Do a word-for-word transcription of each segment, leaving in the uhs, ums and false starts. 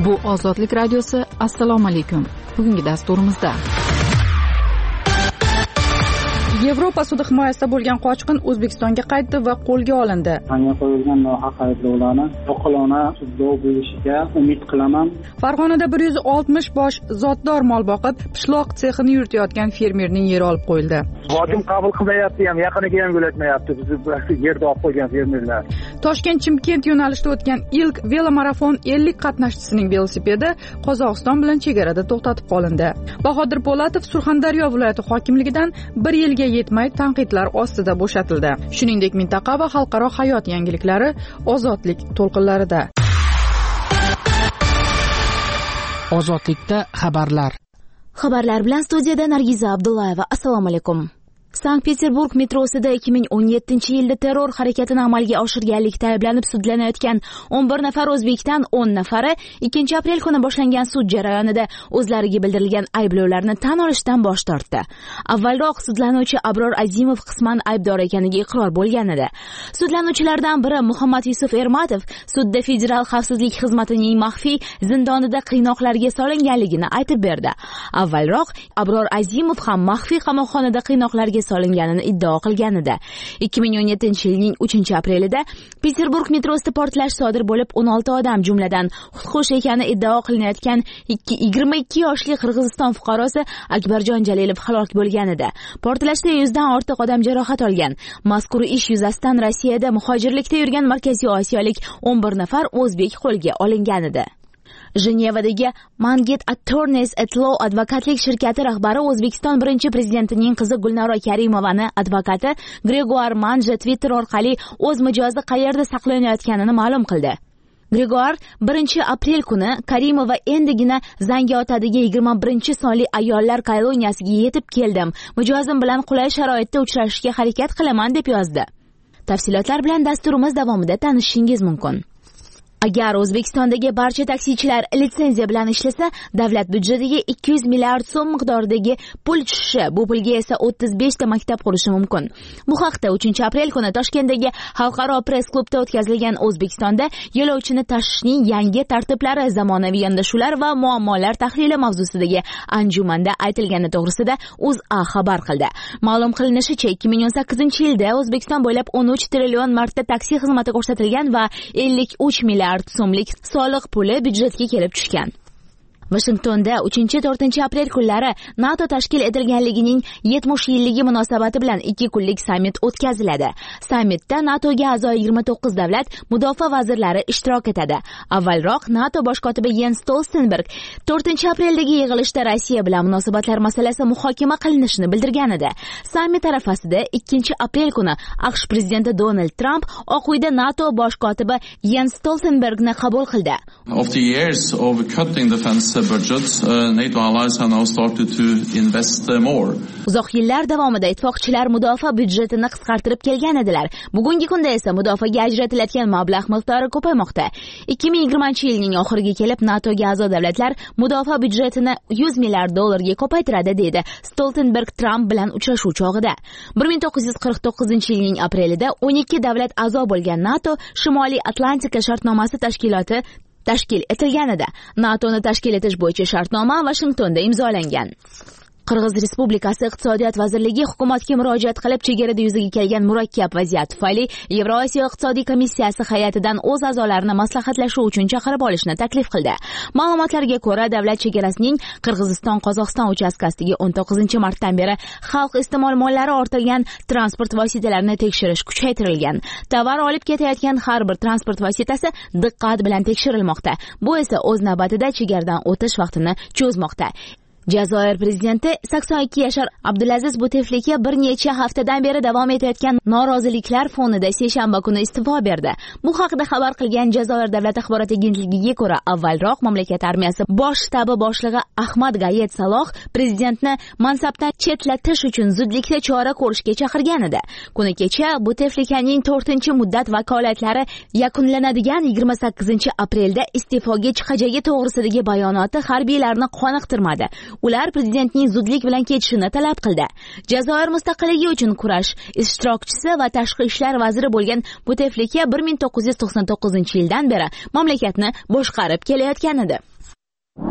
Bu Ozodlik radiosi. Assalomu alaykum. Bugungi dasturimizda Yevropa sudi himoyasida bo'lgan qochqin O'zbekistonga qaytdi va qo'lga olindi. Qonga qo'yilgan nohaq ayblovlarni oqilona sudlov bo'lishiga umid qilaman. Farg'onada bir yuz oltmish bosh zotdor mol boqib, pishloq sexini yuritayotgan fermerning yeri olib qo'yildi. Hokim qabul qilmayapti ham, yaqiniga ham yo'latmayapti bizni yerda olib qo'ygan fermerlar. Toshkent-Chimkent yo'nalishida o'tgan ilk velomarafon ellik qatnashchisining velosipedi Qozog'iston bilan chegarada to'xtatib qolindi. Bahodir Po'latov Surxondaryo viloyati hokimligidan bir yilga yetmay tanqidlar ostida bo'shatildi. Shuningdek, mintaqa va xalqaro hayot yangiliklari Ozodlik to'lqinlarida. Ozodlikda xabarlar. Xabarlar bilan studiyada Nargiza Abdullayeva. Assalomu alaykum. Sankt-Peterburg metrosida ikki ming o'n yettinchi yilda terror harakatini amalga oshirganlikda ayblanib sudlanayotgan o'n bir nafar o'zbekdan o'n nafari ikkinchi aprel kuni boshlangan sud jarayonida o'zlariga bildirilgan ayblovlarni tan olishdan bosh tortdi. Avvalroq sudlanuvchi Abror Azimov qisman aybdor ekaniga iqror bo'lgan edi. Sudlanuvchilardan biri Muhammad Yusuf Ermatov sudda Federal xavfsizlik xizmatining maxfiy zindonida qiynoqlarga solinganligini aytib berdi. Avvalroq Abror Azimov ham maxfiy qamoqxonada qiynoqlarga solinganini iddao qilgan edi. ikki ming o'n yettinchi yilning uchinchi aprelida Peterburg metrosida portlash sodir bo'lib, o'n olti odam, jumladan xudkush ekani iddao qilinayotgan yigirma ikki yoshli Qirg'iziston fuqarosi Akbarjon Jalilov halok bo'lgan edi. Portlashda yuzdan ortiq odam jarohat olgan. Mazkur ish yuzasidan Rossiyada muhojirlikda yurgan Markaziy Osiyolik o'n bir nafar o'zbek qo'lga olingan edi. Jenevadagi Manget Attorneys at Law advokatlik shirkati rahbari O'zbekiston birinchi prezidentining qizi Gulnaro Karimovani advokati Gregoire Manje Twitter orqali o'z mijozi qayerda saqlanayotganini ma'lum qildi. Gregoire birinchi aprel kuni Karimova endigina Zangiotadagi yigirma birinchi sonli ayollar koloniyasiga yetib keldim. Mijozim bilan qulay sharoitda uchrashishga harakat qilaman deb yozdi. Tafsilotlar bilan dasturimiz davomida tanishishingiz mumkin. Agar O'zbekistondagi barcha taksichilar litsenziya bilan ishlasa, davlat byudjetiga ikki yuz milliard so'm miqdoridagi pul tushishi, bu pulga esa o'ttiz besh ta maktab qurishi mumkin. Bu haqda uchinchi aprel kuni Toshkentdagi Xalqaro press klubda o'tkazilgan O'zbekistonda yo'lovchini tashishning yangi tartiblari, zamonaviy yondashuvlar va muammolar tahlili mavzusidagi anjumanda aytilgani to'g'risida O'zA xabar qildi. Ma'lum qilinishicha, ikki ming o'n sakkizinchi yilda O'zbekiston bo'ylab o'n uch trillion marta taksi xizmati ko'rsatilgan va ellik uch milliard so'mlik soliq puli byudjetga kelib tushgan. Washingtonda uchinchi-to'rtinchi aprel kunlari NATO tashkil etilganligining yetmish yilligi munosabati bilan ikki kunlik sammit o'tkaziladi. Sammitda NATOga a'zo yigirma to'qqiz davlat mudofaa vazirlari ishtirok etadi. Avvalroq NATO bosh kotibi Jens Stoltenberg to'rtinchi apreldagi yig'ilishda Rossiya bilan munosabatlar masalasi muhokama qilinishini bildirgan edi. Sammit arafasida ikkinchi aprel kuni AQSh prezidenti Donald Trump Oq uyda NATO bosh kotibi Jens Stoltenbergni qabul qildi. After years of cutting defense budgets, uh, NATO allies have now started to invest uh, more. Uzoq yillar davomida ittifoqchilar mudofaa byudjetini qisqartirib kelgan edilar. Bugungi kunda esa mudofaaga ajratiladigan mablag' miqdori ko'paymoqda. ikki ming yigirmanchi yilning oxiriga kelib NATOga a'zo davlatlar mudofaa byudjetini yuz milliard dollarga ko'paytiradi, dedi Stoltenberg Trump bilan uchrashuv chog'ida. bir ming to'qqiz yuz qirq to'qqizinchi yilning aprelida o'n ikki davlat a'zo bo'lgan NATO Shimoliy Atlantika shartnomasi tashkiloti tashkil etilgan edi. NATOni tashkil etish bo'yicha shartnoma Washingtonda imzolangan. Qirg'iz Respublikasi Iqtisodiyot vazirligi hukumatga murojaat qilib, chegarada yuzaga kelgan murakkab vaziyat tufayli Yevrosiyo iqtisodiy komissiyasi hay'atidan o'z a'zolarini maslahatlashuv uchun chaqirib olishni taklif qildi. Ma'lumotlarga ko'ra, davlat chegarasining Qirg'iziston-Qozog'iston uchastkasidagi o'n to'qqizinchi martdan beri xalq iste'mol mollari ortilgan transport vositalarini tekshirish kuchaytirilgan. Tovar olib ketayotgan har bir transport vositasi diqqat bilan tekshirilmoqda. Bu esa o'z navbatida chegaradan o'tish vaqtini cho'zmoqda. Jazoir prezidenti sakson ikki yashar Abdulaziz Buteflika bir necha haftadan beri davom etayotgan noroziliklar fonida seshanba kuni iste'fo berdi. Bu haqida xabar qilgan Jazoir davlat axborot agentligiga ko'ra, avvalroq mamlakat armiyasi bosh shtabi boshlig'i Ahmad Gayet Saloh prezidentni mansabdan chetlatish uchun zudlikda chora ko'rishga chaqirgan edi. Kuni kecha Buteflikaning to'rtinchi muddat vakolatlari yakunlanadigan yigirma sakkizinchi aprelda iste'foga chiqajagi to'g'risidagi bayonoti harbiylarni qoniqtirmadi. Ular prezidentning zudlik bilan ketishini talab qildi. Jazoir mustaqilligi uchun kurash ishtirokchisi va tashqi ishlar vaziri bo'lgan Buteflika bir ming to'qqiz yuz to'qson to'qqizinchi yildan beri mamlakatni boshqarib kelayotgan edi.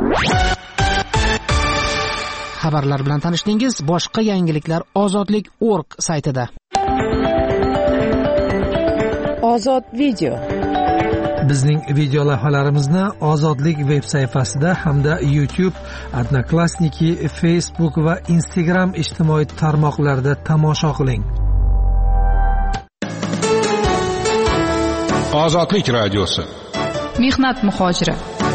Xabarlar bilan tanishdingiz. Boshqa yangiliklar ozodlik nokta org saytida. Ozod video. Bizning video lavhalarimizni Ozodlik veb sayfasida hamda YouTube, Odnoklassniki, Facebook va Instagram ijtimoiy tarmoqlarida tomosha qiling. Ozodlik radiosi. Mehnat muhojiri.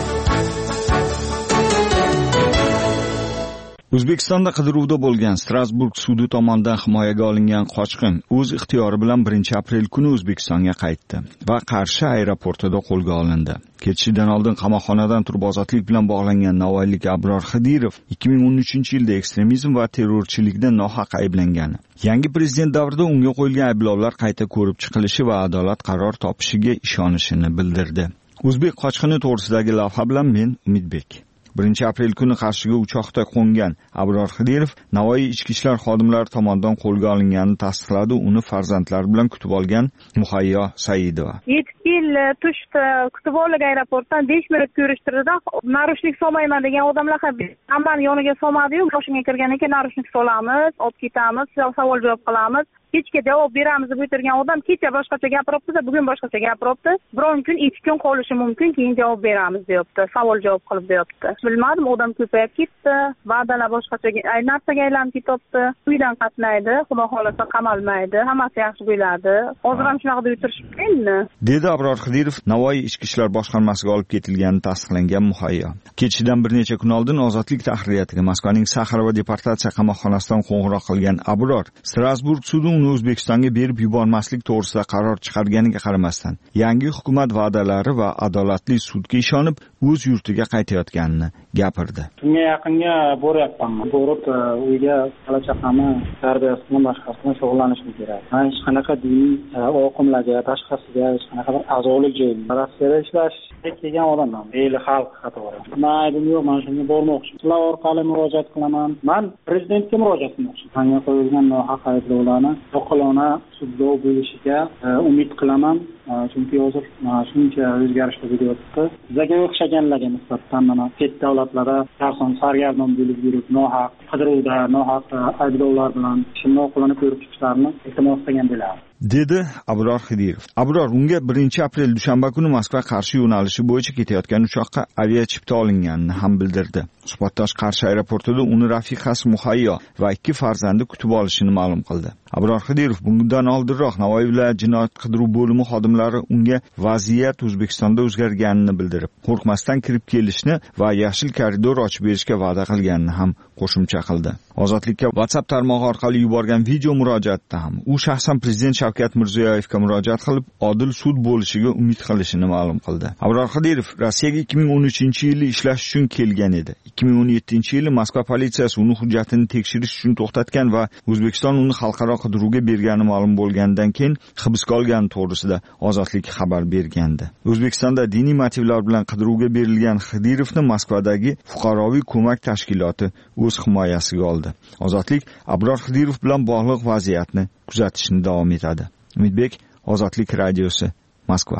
O'zbekistonda qidiruvda bo'lgan Strasburg sudi tomonidan himoyaga olingan qochqin o'z ixtiyori bilan birinchi aprel kuni O'zbekistonga qaytdi va Qarshi aeroportida qo'lga olindi. Ketishidan oldin qamoqxonadan turib ozodlik bilan bog'langan navoiylik Abror Xidirov ikki ming o'n uchinchi yilda ekstremizm va terrorchilikda nohaq ayblangan. Yangi prezident davrida unga qo'yilgan ayblovlar qayta ko'rib chiqilishi va adolat qaror topishiga ishonishini bildirdi. O'zbek qochqini to'g'risidagi lavha bilan men Umidbek. birinchi aprel kuni Qarshiga uchoqda qo'ngan Abror Xidirov Navoiy ichki ishlar xodimlari tomonidan qo'lga olinganini tasdiqladi. Uni farzandlari bilan kutib olgan Muhayyo Saidova. yetti yil turishdi, kutib olgan aeroportdan besh minut ko'rishtirdi. Narushnik solmayman degan odamlar hammani yoniga solmadi-yu, mashinaga kirgandan keyin narushnik solamiz, olib ketamiz, savol javob qilamiz. Kechga javob beramiz deb o'tirgan odam kecha boshqacha gapiribdi, bugun boshqacha gapiribdi. Biron kun, ikki kun qolishi mumkin, keyin javob beramiz deyapti. Savol javob qilib deyapti. Bilmadim, odam ko'payib ketdi. Va'dalar boshqacha narsaga aylanib ketibdi. Uydan qatnaydi, xudo xolasa qamalmaydi. Hammasi yaxshi bo'ladi. Hozir ham shunaqa deb o'tirishibdi. Dedi Abror Xidirov Navoiy ichki ishlar boshqarmasiga olib ketilgani tasdiqlangan Muhayyo. Ketishidan bir necha kun oldin Ozodlik tahririyatiga Moskvaning Saxarova deportatsiya qamoqxonasidan qo'ng'iroq qilgan Abror Strasburg sudi O'zbekistonga berib yubormaslik to'g'risida qaror chiqarganiga qaramasdan yangi hukumat va'dalari va adolatli sudga ishonib o'z yurtiga qaytayotganini gapirdi. Shunga yaqinga boryapman. Borib uyga bola-chaqamni tarbiyasini boshqasini shug'ullanishim kerak. Men hech qanaqa diniy oqimlarga, tashqasiga hech qanaqa a'zolik joyim. Rossiyada ishlash kelgan odamman. Eli xalq qatori. Men aybim yo'q, men shunga bormoqchiman. Sizlar orqali murojaat qilaman. Men prezidentga murojaat qilmoqchiman. Menga qo'yilgan nohaq ayblovlarni oqilona sudlov bo'lishiga umid qilaman. Chunki hozir shuncha o'zgarishlar bo'lyapti. Bizga o'xshaganlarga nisbatan mana chet davlatlarda shaxsan sargardon bo'lib yurib, nohaq qidiruvda, nohaq ayblovlar bilan shunday oqilona ko'rib chiqishlarini iltimos qilgan bo'lardim. Dedi Abror Xidirov. Abror unga birinchi aprel dushanba kuni Moskva Qarshi yo'nalishi bo'yicha ketayotgan uchoqqa aviachipta olinganini ham bildirdi. Suhbatdosh Qarshi aeroportida uni rafiqasi Muhayyo va ikki farzandi kutib olishini ma'lum qildi. Abror Xidirov bundan oldinroq Navoiy viloyat jinoyat qidiruv bo'limi xodimlari unga vaziyat O'zbekistonda o'zgarganini bildirib, qo'rqmasdan kirib kelishni va yashil koridor ochib berishga va'da qilganini ham qo'shimcha qildi. Ozodlikka WhatsApp tarmog'i orqali yuborgan video murojaatda ham u shaxsan prezident Shavkat Mirziyoyevga murojaat qilib, odil sud bo'lishiga umid qilishini ma'lum qildi. Abror Xidirov Rossiyaga ikki ming o'n uchinchi yili ishlash uchun kelgan edi. ikki ming o'n yettinchi yili Moskva politsiyasi uni hujjatini tekshirish uchun to'xtatgan va O'zbekiston uni xalqaro qidiruvga bergani ma'lum bo'lgandan keyin hibsga olgani to'g'risida Ozodlik xabar bergandi. O'zbekistonda diniy motivlar bilan qidiruvga berilgan Xidirovni Moskvadagi fuqaroviy ko'mak tashkiloti o'z himoyasiga oldi. Ozodlik Abror Xidirov bilan bog'liq vaziyatni kuzatishni davom etadi. Umidbek, Ozodlik radiosi, Moskva.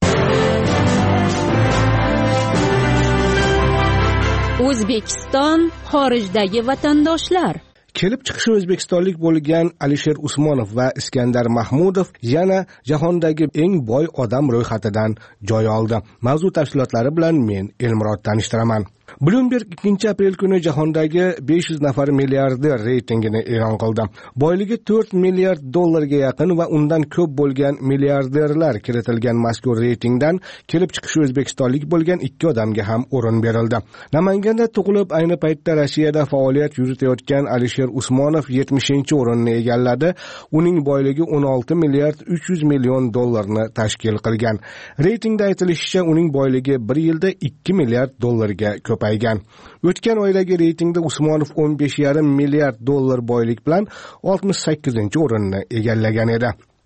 O'zbekiston xorijdagi vatandoshlar. Kelib chiqishi o'zbekistonlik bo'lgan Alisher Usmonov va Iskandar Mahmudov yana jahondagi eng boy odam ro'yxatidan joy oldi. Mavzu tafsilotlari bilan men Elmurod tanishtiraman. Bloomberg ikkinchi aprel kuni jahondagi besh yuz nafar milliarder reytingini e'lon qildi. Boyligi to'rt milliard dollarga yaqin va undan ko'p bo'lgan milliarderlar kiritilgan mazkur reytingdan kelib chiqishi o'zbekistonlik bo'lgan ikki odamga ham o'rin berildi. Namanganda tug'ilib, ayni paytda Rossiyada faoliyat yuritayotgan Alisher Usmonov yetmishinchi o'rinni egalladi. Uning boyligi o'n olti milliard uch yuz million dollarni tashkil qilgan. Reytingda aytilishicha, uning boyligi bir yilda ikki milliard dollarga ko'paygan. O'tgan oydagi reytingda Usmonov o'n besh yarim milliard dollar boylik bilan oltmish sakkizinchi o'rinni egallagan edi.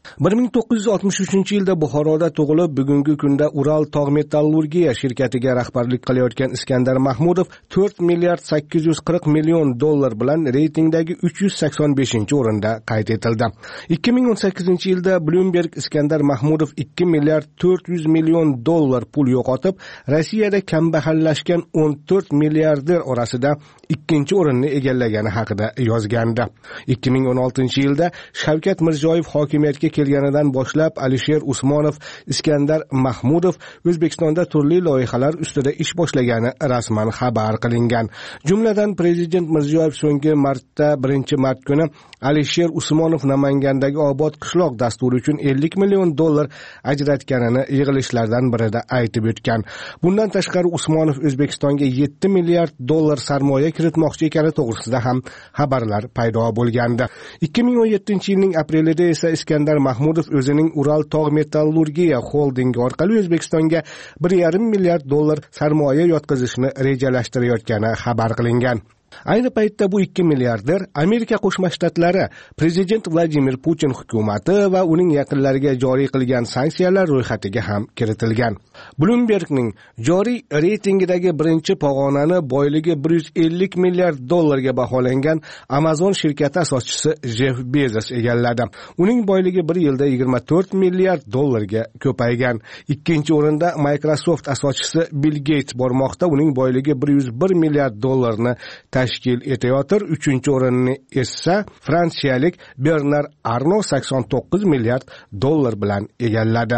bir ming to'qqiz yuz oltmish uchinchi yilda Buxoroda tug'ilib, bugungi kunda Ural tog' metallurgiya shirkatiga rahbarlik qilayotgan Iskandar Mahmudov to'rt milliard sakkiz yuz qirq million dollar bilan reytingdagi uch yuz sakson beshinchi o'rinda qayd etildi. ikki ming o'n sakkizinchi yilda Bloomberg Iskandar Mahmudov ikki milliard to'rt yuz million dollar pul yo'qotib, Rossiyada kambag'allashgan o'n to'rt milliarder orasida ikkinchi o'rinni egallagani haqida yozgandi. ikki ming o'n oltinchi yilda Shavkat Mirziyoyev hokimiyatga kelganidan boshlab Alisher Usmonov, Iskandar Mahmudov O'zbekistonda turli loyihalar ustida ish boshlagani rasman xabar qilingan. Jumladan Prezident Mirziyoyev so'nggi marta birinchi mart kuni Alisher Usmonov Namangandagi obod qishloq dasturi uchun ellik million dollar ajratganini yig'ilishlardan birida aytib o'tgan. Bundan tashqari Usmonov O'zbekistonga yetti milliard dollar sarmoya kiritmoqchi ekani to'g'risida ham xabarlar paydo bo'lgandi. ikki ming o'n yettinchi yilning aprelida esa Iskandar Mahmudov o'zining Ural tog' metallurgiya holdingi orqali O'zbekistonga bir yarim milliard dollar sarmoya yotkazishni rejalashtirayotgani xabar qilingan. Ayni paytda bu ikki milliarder Amerika Qo'shma Shtatlari Prezident Vladimir Putin hukumati va uning yaqinlariga joriy qilgan sanksiyalar ro'yxatiga ham kiritilgan. Bloombergning joriy reytingidagi birinchi pog'onani boyligi bir yuz ellik milliard dollarga baholangan Amazon shirkati asoschisi Jeff Bezos egalladi. Uning boyligi bir yilda yigirma to'rt milliard dollarga ko'paygan. Ikkinchi o'rinda Microsoft asoschisi Bill Gates bormoqda. Uning boyligi bir yuz bir milliard dollarni tashkil etayotir. Uchinchi o'rinni esa fransiyalik Bernard Arnault sakson to'qqiz milliard dollar bilan egalladi.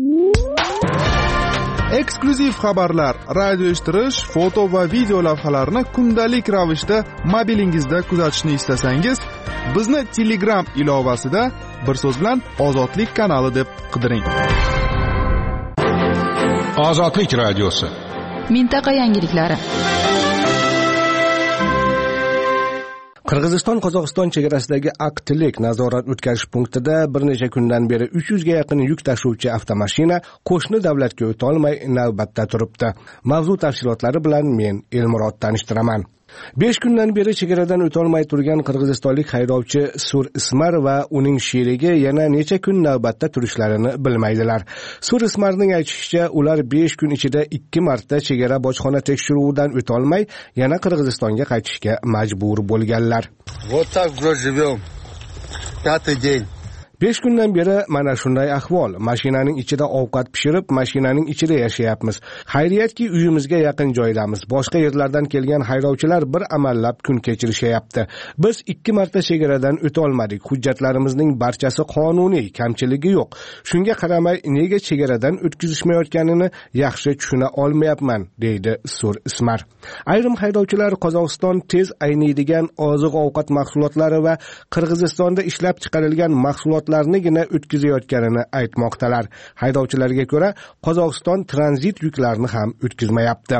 Eksklyuziv xabarlar, radio eshittirish, foto va video lavhalarni kundalik ravishda mobilingizda kuzatishni istasangiz, bizni Telegram ilovasida bir so'z bilan Ozodlik kanali deb qidiring. Ozodlik radiosi. Mintaqa yangiliklari. Qirg'iziston Qozog'iston chegarasidagi Aqtilik nazorat o'tkazish punktida bir necha kundan beri uch yuz ga yaqin yuk tashuvchi avtomashina qo'shni davlatga o'ta olmay navbatda turibdi. Mavzu tafsilotlari bilan men Elmurod tanishtiraman. besh kundan beri chegaradan o'tolmay turgan qirg'izistonlik haydovchi Sur Ismar va uning sherigi yana necha kun navbatda turishlarini bilmaydilar. Sur Ismarning aytishicha, ular besh kun ichida ikki marta chegara bojxona tekshiruvidan o'tolmay yana Qirg'izistonga qaytishga majbur bo'lganlar. Вот так вроде живем. Пятый день. besh kundan beri mana shunday ahvol. Mashinaning ichida ovqat pishirib, mashinaning ichida yashayapmiz. Xayriyatki uyimizga yaqin joydamiz. Boshqa yerlardan kelgan haydovchilar bir amallab kun kechirishayapti. Biz ikki marta chegaradan o'ta olmadik. Hujjatlarimizning barchasi qonuniy, kamchiligi yo'q. Shunga qaramay nega chegaradan o'tkazishmayotganini yaxshi tushuna olmayapman, deydi Sur Ismar. Ayrim haydovchilar Qozog'iston tez ayniydigan oziq-ovqat mahsulotlari va Qirg'izistonda ishlab chiqarilgan mahsulotlar larnigina o'tkazayotganini aytmoqdalar. Haydovchilarga ko'ra, Qozog'iston tranzit yuklarni ham o'tkazmayapti.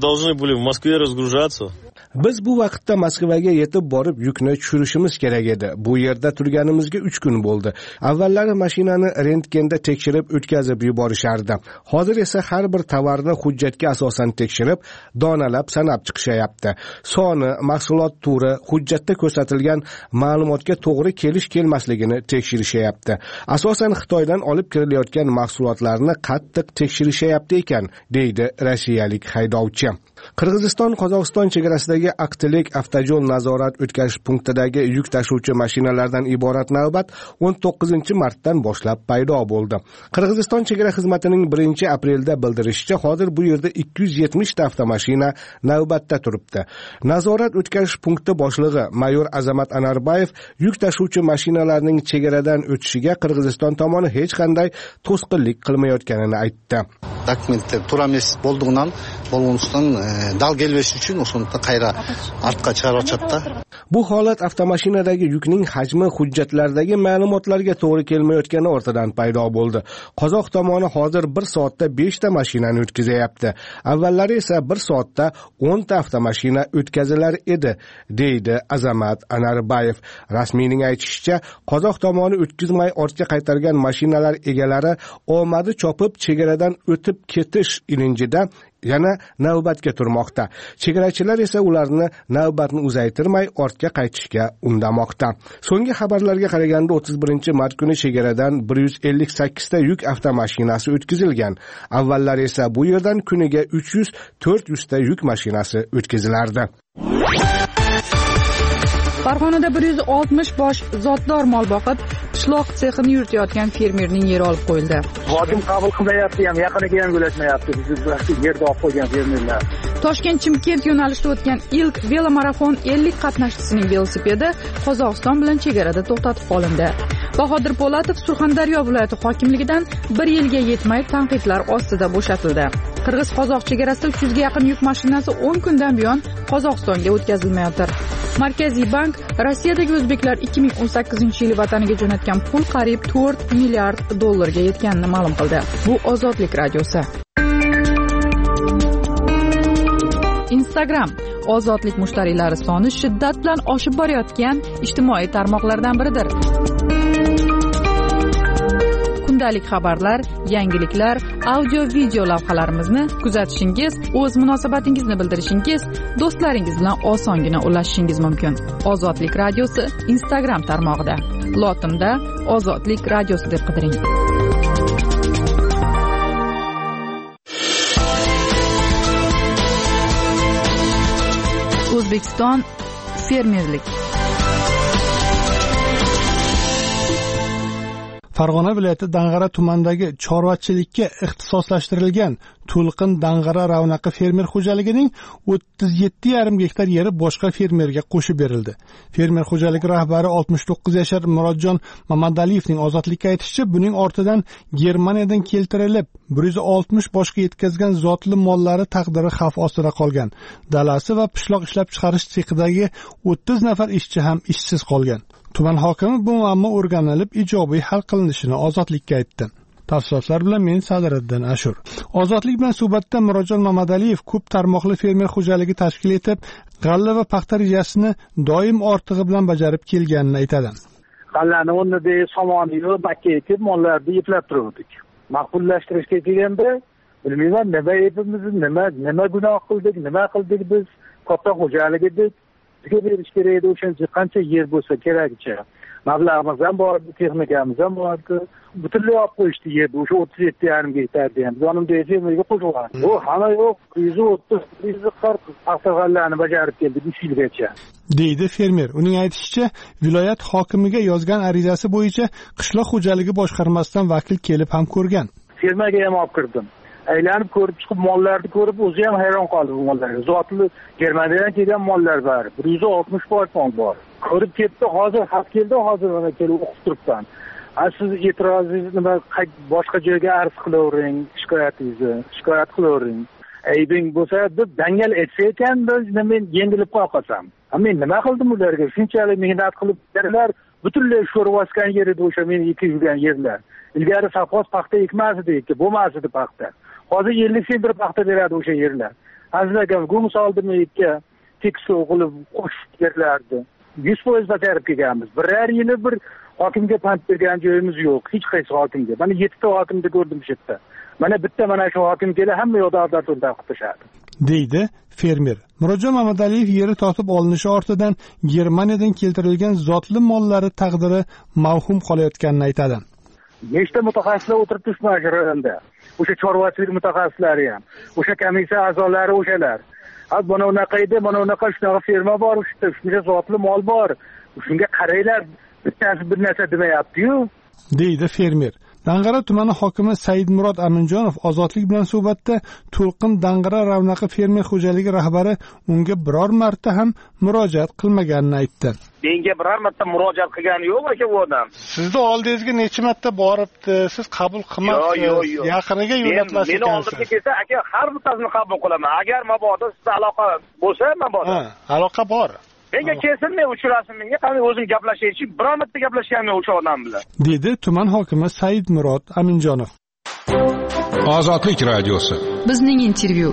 Biz bu vaqtda Moskvaga yetib borib yukni tushirishimiz kerak edi. Bu yerda turganimizga uch kun bo'ldi. Avvallari mashinani rentgenda tekshirib o'tkazib yuborishardi. Hozir esa har bir tovarni hujjatga asosan tekshirib, donalab sanab chiqishayapti. Soni, mahsulot turi, hujjatda ko'rsatilgan ma'lumotga to'g'ri kelish-kelmasligini tekshirishyapti. Asosan Xitoydan olib kirilayotgan mahsulotlarni qattiq tekshirishayapti ekan, deydi rossiyalik haydovchi. Qirg'iziston Qozog'iston chegarasidagi Aqtilik avtoyo'l nazorat o'tkazish punktidagi yuk tashuvchi mashinalardan iborat navbat o'n to'qqizinchi martdan boshlab paydo bo'ldi. Qirg'iziston chegara xizmatining birinchi aprelda bildirishicha, hozir bu yerda ikki yuz yetmish ta avtomashina navbatda turibdi. Nazorat o'tkazish punkti boshlig'i mayor Azamat Anarbayev yuk tashuvchi mashinalarning chegaradan o'tishiga Qirg'iziston tomoni hech qanday to'sqinlik qilmayotganini aytdi. Dokumentlar turamis bo'ldigidan bo'lgandan dal kelbes uchun o'shunda qayra ortga chiqarib o'tdi. Bu holat avtomashinadagi yukning hajmi hujjatlardagi ma'lumotlarga to'g'ri kelmayotgani ortidan paydo bo'ldi. Qozoq tomoni hozir bir soatda besh ta mashinani o'tkazayapti. Avvallari esa bir soatda o'n ta avtomashina o'tkazilar edi, deydi Azamat Anarbayev. Rasmiyning aytishicha, Qozoq tomoni o'tkazmay ortga qaytargan mashinalar egalari omadi chopib chegaradan o'tib ketish ilinjida yana navbatga turmoqda. Chegarachilar esa ularni navbatni uzaytirmay ortga qaytishga undamoqda. So'nggi xabarlarga qaraganda o'ttiz birinchi mart kuni chegaradan bir yuz ellik sakkiz ta yuk avtomashinasi o'tkazilgan. Avvallar esa bu yerdan kuniga uch yuz to'rt yuz ta yuk mashinasi o'tkazilardi. Farg'onada bir yuz oltmish bosh zotdor mol boqib, qishloq sexini yuritayotgan fermerning yeri olib qo'yildi. Hokim qabul qilmayapti ham, yaqiniga ham yo'latmayapti. Biz yerda olib qo'ygan fermerlar. Toshkent Chimkent yo'nalishida o'tgan ilk velomarafon ellik qatnashchisining velosipedi Qozog'iston bilan chegarada to'xtatib qolindi. Bahodir Po'latov Surxondaryo viloyati hokimligidan bir yilga yetmay tanqidlar ostida bo'shatildi. Qirg'iz-Qozoq chegarasida uch yuzga yaqin yuk mashinasi o'n kundan buyon Qozog'istonga o'tkazilmayotir. Markaziy bank Rossiyadagi o'zbeklar ikki ming o'n sakkizinchi yil vataniga jo'natgan pul qariyb to'rt milliard dollarga yetganini ma'lum qildi. Bu Ozodlik radiosi. Instagram ozodlik mushtariylari soni shiddat bilan oshib borayotgan ijtimoiy tarmoqlardan biridir. Kundalik xabarlar, yangiliklar, audio video lavhalarimizni kuzatishingiz, o'z munosabatingizni bildirishingiz, do'stlaringiz bilan osongina ulashishingiz mumkin. Ozodlik radiosi Instagram tarmog'ida. Lotinda Ozodlik radiosi deb qidiring. O'zbekiston fermerlik. Farg'ona viloyati Dang'ara tumanidagi chorvachilikka ixtisoslashtirilgan To'lqin Dang'ara ravnaqi fermer xo'jaligining o'ttiz yetti yarim gektar yeri boshqa fermerga qo'shib berildi. Fermer xo'jaligi rahbari oltmish to'qqiz yashar Murodjon Mamadaliyevning Ozodlikka aytishicha, buning ortidan Germaniyadan keltirilib bir yuz oltmish boshqa yetkazgan zotli mollari taqdiri xavf ostida qolgan. Dalasi va pishloq ishlab chiqarish sexidagi o'ttiz nafar ishchi ham ishsiz qolgan. Tuman hokimi bu muammo o'rganilib ijobiy hal qilinishini Ozodlikka aytdi. Tafsilotlar bilan men Sadiriddin Ashur. Ozodlik bilan suhbatda Murodjon Mamadaliyev ko'p tarmoqli fermer xo'jaligi tashkil etib, g'alla va paxta rejasini doim ortig'i bilan bajarib kelganini aytadi. G'allani o'rnida somonni va bakka ekib, mollarni yeplab turdik. Maqbullashtirishga kelganda, bilmayman nima aytimiz, nima nima gunoh qildik, nima qildik biz, katta xo'jalik edik. Bizga berish kerak edi, o'shancha qancha yer bo'lsa kerakcha. Mablag'imiz ham bor, texnikamiz ham bor. Butunlay olib qo'yishdi yerni, o'sha o'ttiz yetti yarim gektarni ham. Yonimda fermerga qo'shilgan. Bu hamma yo'q, yuz o'ttiz, yuz qirq paxta-g'allani bajarib keldik uch yilgacha. deydi fermer. Uning aytishicha, viloyat hokimiga yozgan arizasi bo'yicha qishloq xo'jaligi boshqarmasidan vakil kelib ham ko'rgan. Fermaga ham olib kirdim. Aylanib ko'rib chiqib, mollarni ko'rib, o'zi ham hayron qoldi bu mollarga. Zotli Germaniyadan kelgan mollar bor. bir yuz oltmish bosh mol bor. Ko'rib ketdi, hozir xat keldi, hozir mana kelib o'qib turibman. Siz e'tirozingizni nima boshqa joyga arz qilavering, shikoyatingizni, shikoyat qilavering. Aybing bo'lsa, deb dangal etsa ekan, men yengilib qolsam. Men nima qildim ularga? Shunchalik mehnat qilib berdilar, butunlay sho'rvaskan yer edi o'sha men ekib yurgan yerlar. Ilgari safos paxta ekmasdi, ekdi, bo'lmasdi paxta. Hozir ellik sen bir paxta beradi o'sha yerlar. Azizlar, bu misoldimi ekka tekstov qilib qo'shib yerlardi. yuz foiz bajarib kelganmiz. Birar yili bir hokimga pand bergan joyimiz yo'q, hech qaysi hokimga. Mana yetti ta hokimni ko'rdim shu yerda. Mana bitta mana shu hokim kelib hamma yoqda odam to'ndan qilishadi. deydi fermer. Murodjon Mamadaliyev yeri totib olinishi ortidan Germaniyadan keltirilgan zotli mollari taqdiri mavhum qolayotganini aytadi. Nechta mutaxassislar o'tiribdi shu rayonda. O'sha chorvachilik mutaxassislari ham, o'sha komissiya a'zolari o'shalar. Ha, mana unaqa edi, mana unaqa shunaqa ferma bor, shuncha zotli mol bor. Shunga qaranglar, bittasi bir narsa demayapti-yu, deydi fermer. Dang'ara tumani hokimi Saidmurod Aminjonov Ozodlik bilan suhbatda To'lqin Dang'ara ravnaqi fermer xo'jaligi rahbari unga biror marta ham murojaat qilmaganini aytdi. Menga biror marta murojaat qilgani yo'q aka bu odam. Sizni oldingizga necha marta boribdi, siz qabul qilmabsiz. Yo'q, yo'q. Yaqiniga yo'latmas ekansiz. Meni oldimga kelsa, aka har bittasini qabul qilaman. Agar mabodo sizda aloqa bo'lsa, mabodo. Ha, aloqa bor. Menga kelsin, men uchrasin, menga qanday o'zim gaplashaychi, biror marta gaplashganim o'sha odam bilan. dedi tuman hokimi Saidmurod Aminjonov. Ozodlik radiosi. Bizning intervyu.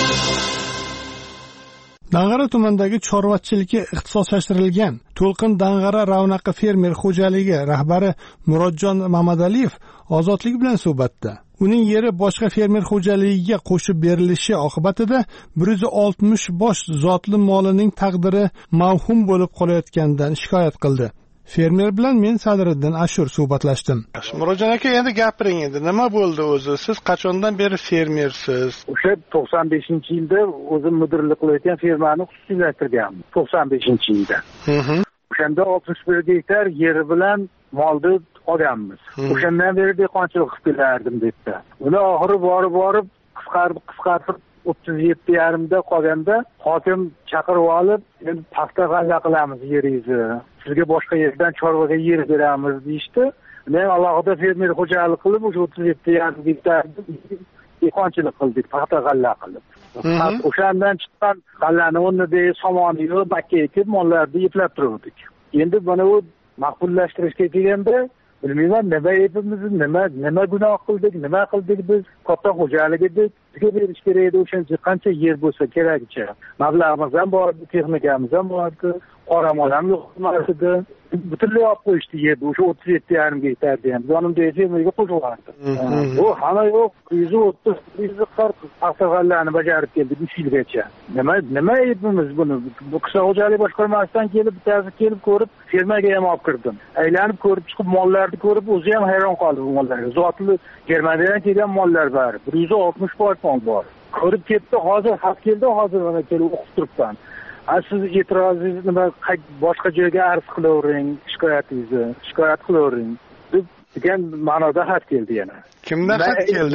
Dang'ara tumanidagi chorvachilikka ixtisoslashtirilgan To'lqin Dang'ara ravnaqi fermer xo'jaligi rahbari Murodjon Mamadaliyev Ozodlik bilan suhbatda uning yeri boshqa fermer xo'jaligiga qo'shib berilishi oqibatida bir yuz oltmish bosh zotli molining taqdiri mavhum bo'lib qolayotganidan shikoyat qildi. Fermer bilan men Sadriddin Ashur suhbatlashdim. Murodjon aka, endi gapiring endi, nima bo'ldi o'zi? Siz qachondan beri fermersiz? O'sha to'qson beshinchi yilda o'zim mudirlik qilayotgan fermani xususiylashtirganman. to'qson beshinchi yilda. O'shanda oltmish bir gektar yeri bilan molni olganmiz. O'shandan beri dehqonchilik qilib kelardim debdi. Uni oxiri borib borib qisqarib qisqarib o'ttiz yetti yarimda qolganda hokim chaqirib olib, endi paxta g'alla qilamiz yeringizni. Sizga boshqa yerdan chorvaga yer beramiz deyishdi. Men alohida fermer xo'jalik qilib o'sha o'ttiz yetti yarim gektar dehqonchilik qildik, paxta g'alla qilib. O'shandan chiqqan g'allani o'rnida somonni yo'q, bakka ekib mollarni yeplab turdik. Endi buni u maqbullashtirishga kelganda bilmayman, nima aybimiz, nima nima gunoh qildik, nima qildik biz? Katta xo'jalik edik, bizga berish kerak edi o'shancha qancha yer bo'lsa kerakcha. Mablag'imiz ham bor, texnikamiz ham bor, qoramol ham yo'q edi. Butunlay olib qo'yishdi yerni, o'sha o'ttiz yetti yarim gektarni ham. Yonimda fermerga qo'shib yubordi. Bu hamma yo'q, yuz o'ttiz, yuz qirq paxta-g'allani bajarib keldi uch yilgacha. Nima nima aybimiz buni? Bu qishloq xo'jalik boshqarmasidan kelib, bittasi kelib ko'rib, fermaga ham olib kirdim. Aylanib ko'rib chiqib, mollarni ko'rib, o'zi ham hayron qoldi bu mollarga. Zotli Germaniyadan kelgan mollar bor. bir yuz oltmish foiz mol bor. Ko'rib ketdi, hozir xat keldi, hozir mana kelib o'qib turibman. Siz e'tirozingizni nima boshqa joyga arz qilavering, shikoyatingizni shikoyat qilavering degan ma'noda xat keldi yana. Kimdan xat keldi?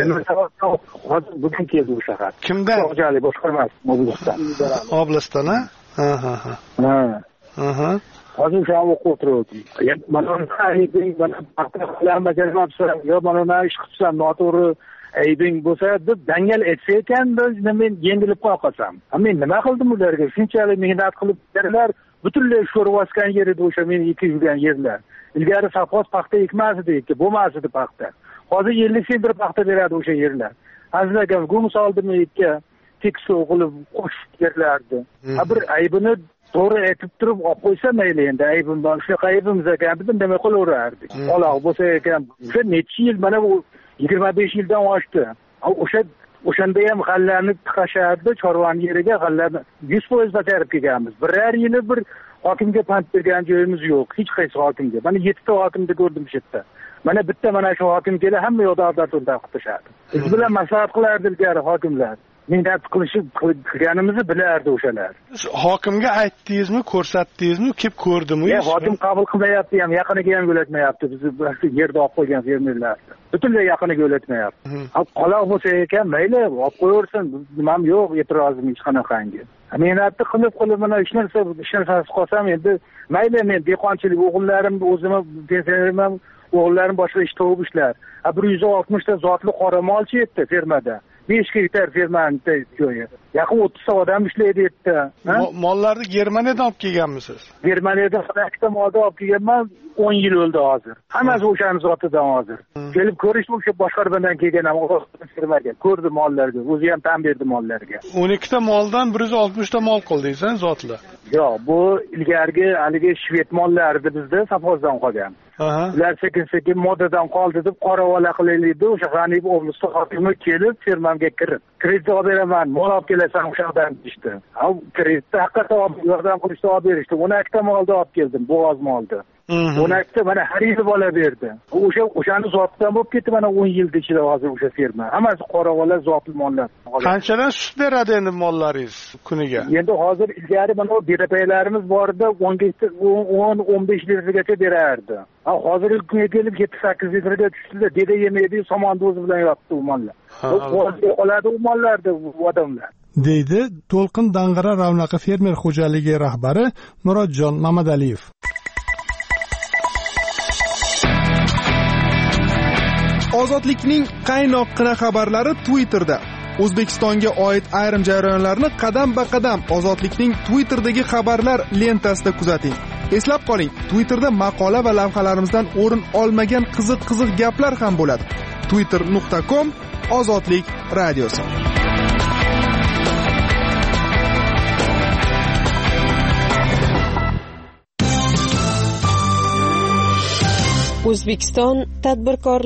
Hozir bugun keldi o'sha xat. Kimdan? Xo'jalik boshqarmasi oblastdan. Oblastdan, ha? Ha, ha, ha. Ha. Hozir o'sha o'qib o'tirdim. Mana aybing, mana paxtalar bajarmabsan, yo mana ish qilsan, noto'g'ri aybing bo'lsa deb dangal etsa ekan, men yengilib qolsam. Men nima qildim ularga? Shunchalik mehnat qilib berdilar, butunlay sho'rib osgan yer edi o'sha men ekib yurgan yerlar. Ilgari safos paxta ekmas edi, bo'lmas edi paxta. Hozir ellik sentir paxta beradi o'sha yerlar. Aziz akam, bu misolni menga tekso qilib qo'shib berlardi. Ha bir aybini to'g'ri aytib turib olib qo'ysa mayli, endi aybim bor, shunaqa aybimiz ekan deb nima qilaverardik. Qoloq bo'lsa ekan, o'sha necha yil mana bu yigirma besh yildan oshdi. O'sha o'shanda ham g'allani tiqashardi, chorvani yeriga g'allani yuz foiz bajarib kelganmiz. Biror yili bir hokimga pand bergan joyimiz yo'q, hech qaysi hokimga. Mana yettita hokimni ko'rdim shu yerda. Mana bitta mana shu hokim kelib hamma yoqda adolatdan qilishadi. Biz bilan maslahat qilardi ilgari hokimlar. Mehnat qilishib qilganimizni bilardi o'shalar. Siz hokimga aytdingizmi, ko'rsatdingizmi, kelib ko'rdimi? Yo'q, hokim qabul qilmayapti ham, yaqiniga ham yo'latmayapti. Bizni yerda olib qo'ygan fermerlarni. Butunlay yaqiniga yo'latmayapti. Qoloq bo'lsa ekan, mayli, olib qo'yaversin. Nimam yo'q, e'tirozim hech qanaqangi. Mehnatni qilib qilib mana ish narsa ish narsasi qolsam endi mayli, men dehqonchilik o'g'illarimni o'zim pensionerman, o'g'illarim boshqa ish topib ishlar. bir yuz oltmish ta zotli qoramolchi edi fermada. besh gektar fermani joyi. Yaqin o'ttiz odam ishlaydi yerda. Mollarni Germaniyadan olib kelganmisiz? Germaniyadan ikkita molni olib kelganman, o'n yil bo'ldi hozir. Hammasi o'shaning zotidan hozir. Kelib ko'rishdi, o'sha boshqarmadan kelgan ham firmaga. Ko'rdi mollarga, o'zi ham tan berdi mollarga. o'n ikkita moldan bir yuz oltmish ta mol qildingiz, zotli. Yo'q, bu ilgarigi haligi shved mollari edi bizda, safozdan qolgan. Ular sekin-sekin modadan qoldi deb qora-vola qilaylik deb o'sha G'aniyev oblastda hokimi kelib fermamga kirib, kredit olib beraman, mol olib kelasan o'shadan deyishdi. Ha, kreditni haqiqatan olib yordam qilishni olib berishdi. o'n ikkita molni olib keldim, bo'g'oz molni. o'n ikkita mana har yili bola berdi. O'sha o'shani zotidan bo'lib ketdi, mana o'n yil ichida hozir o'sha ferma. Hammasi qora-vola zotli mollar. Qanchadan sut beradi endi mollaringiz kuniga? Endi hozir ilgari mana bu berapaylarimiz borida o'n o'n besh litrgacha berardi. Ha, hozirgi kunga kelib yetti sakkiz litrga tushdi. Deda yemaydi, somonda o'zi bilan yotdi u mollar. Qoladi u mollarda odamlar. deydi To'lqin Dang'ara Ravnaqi fermer xo'jaligi rahbari Murodjon Mamadaliyev. Ozodlikning qaynoqqina xabarlari Twitterda. O'zbekistonga oid ayrim jarayonlarni qadam-ba-qadam Ozodlikning Twitterdagi xabarlar lentasida kuzating. Eslab qoling, Twitterda maqola va lavhalarimizdan o'rin olmagan qiziq-qiziq gaplar ham bo'ladi. twitter nuqta com Ozodlik radiosi. O'zbekiston tadbirkorlik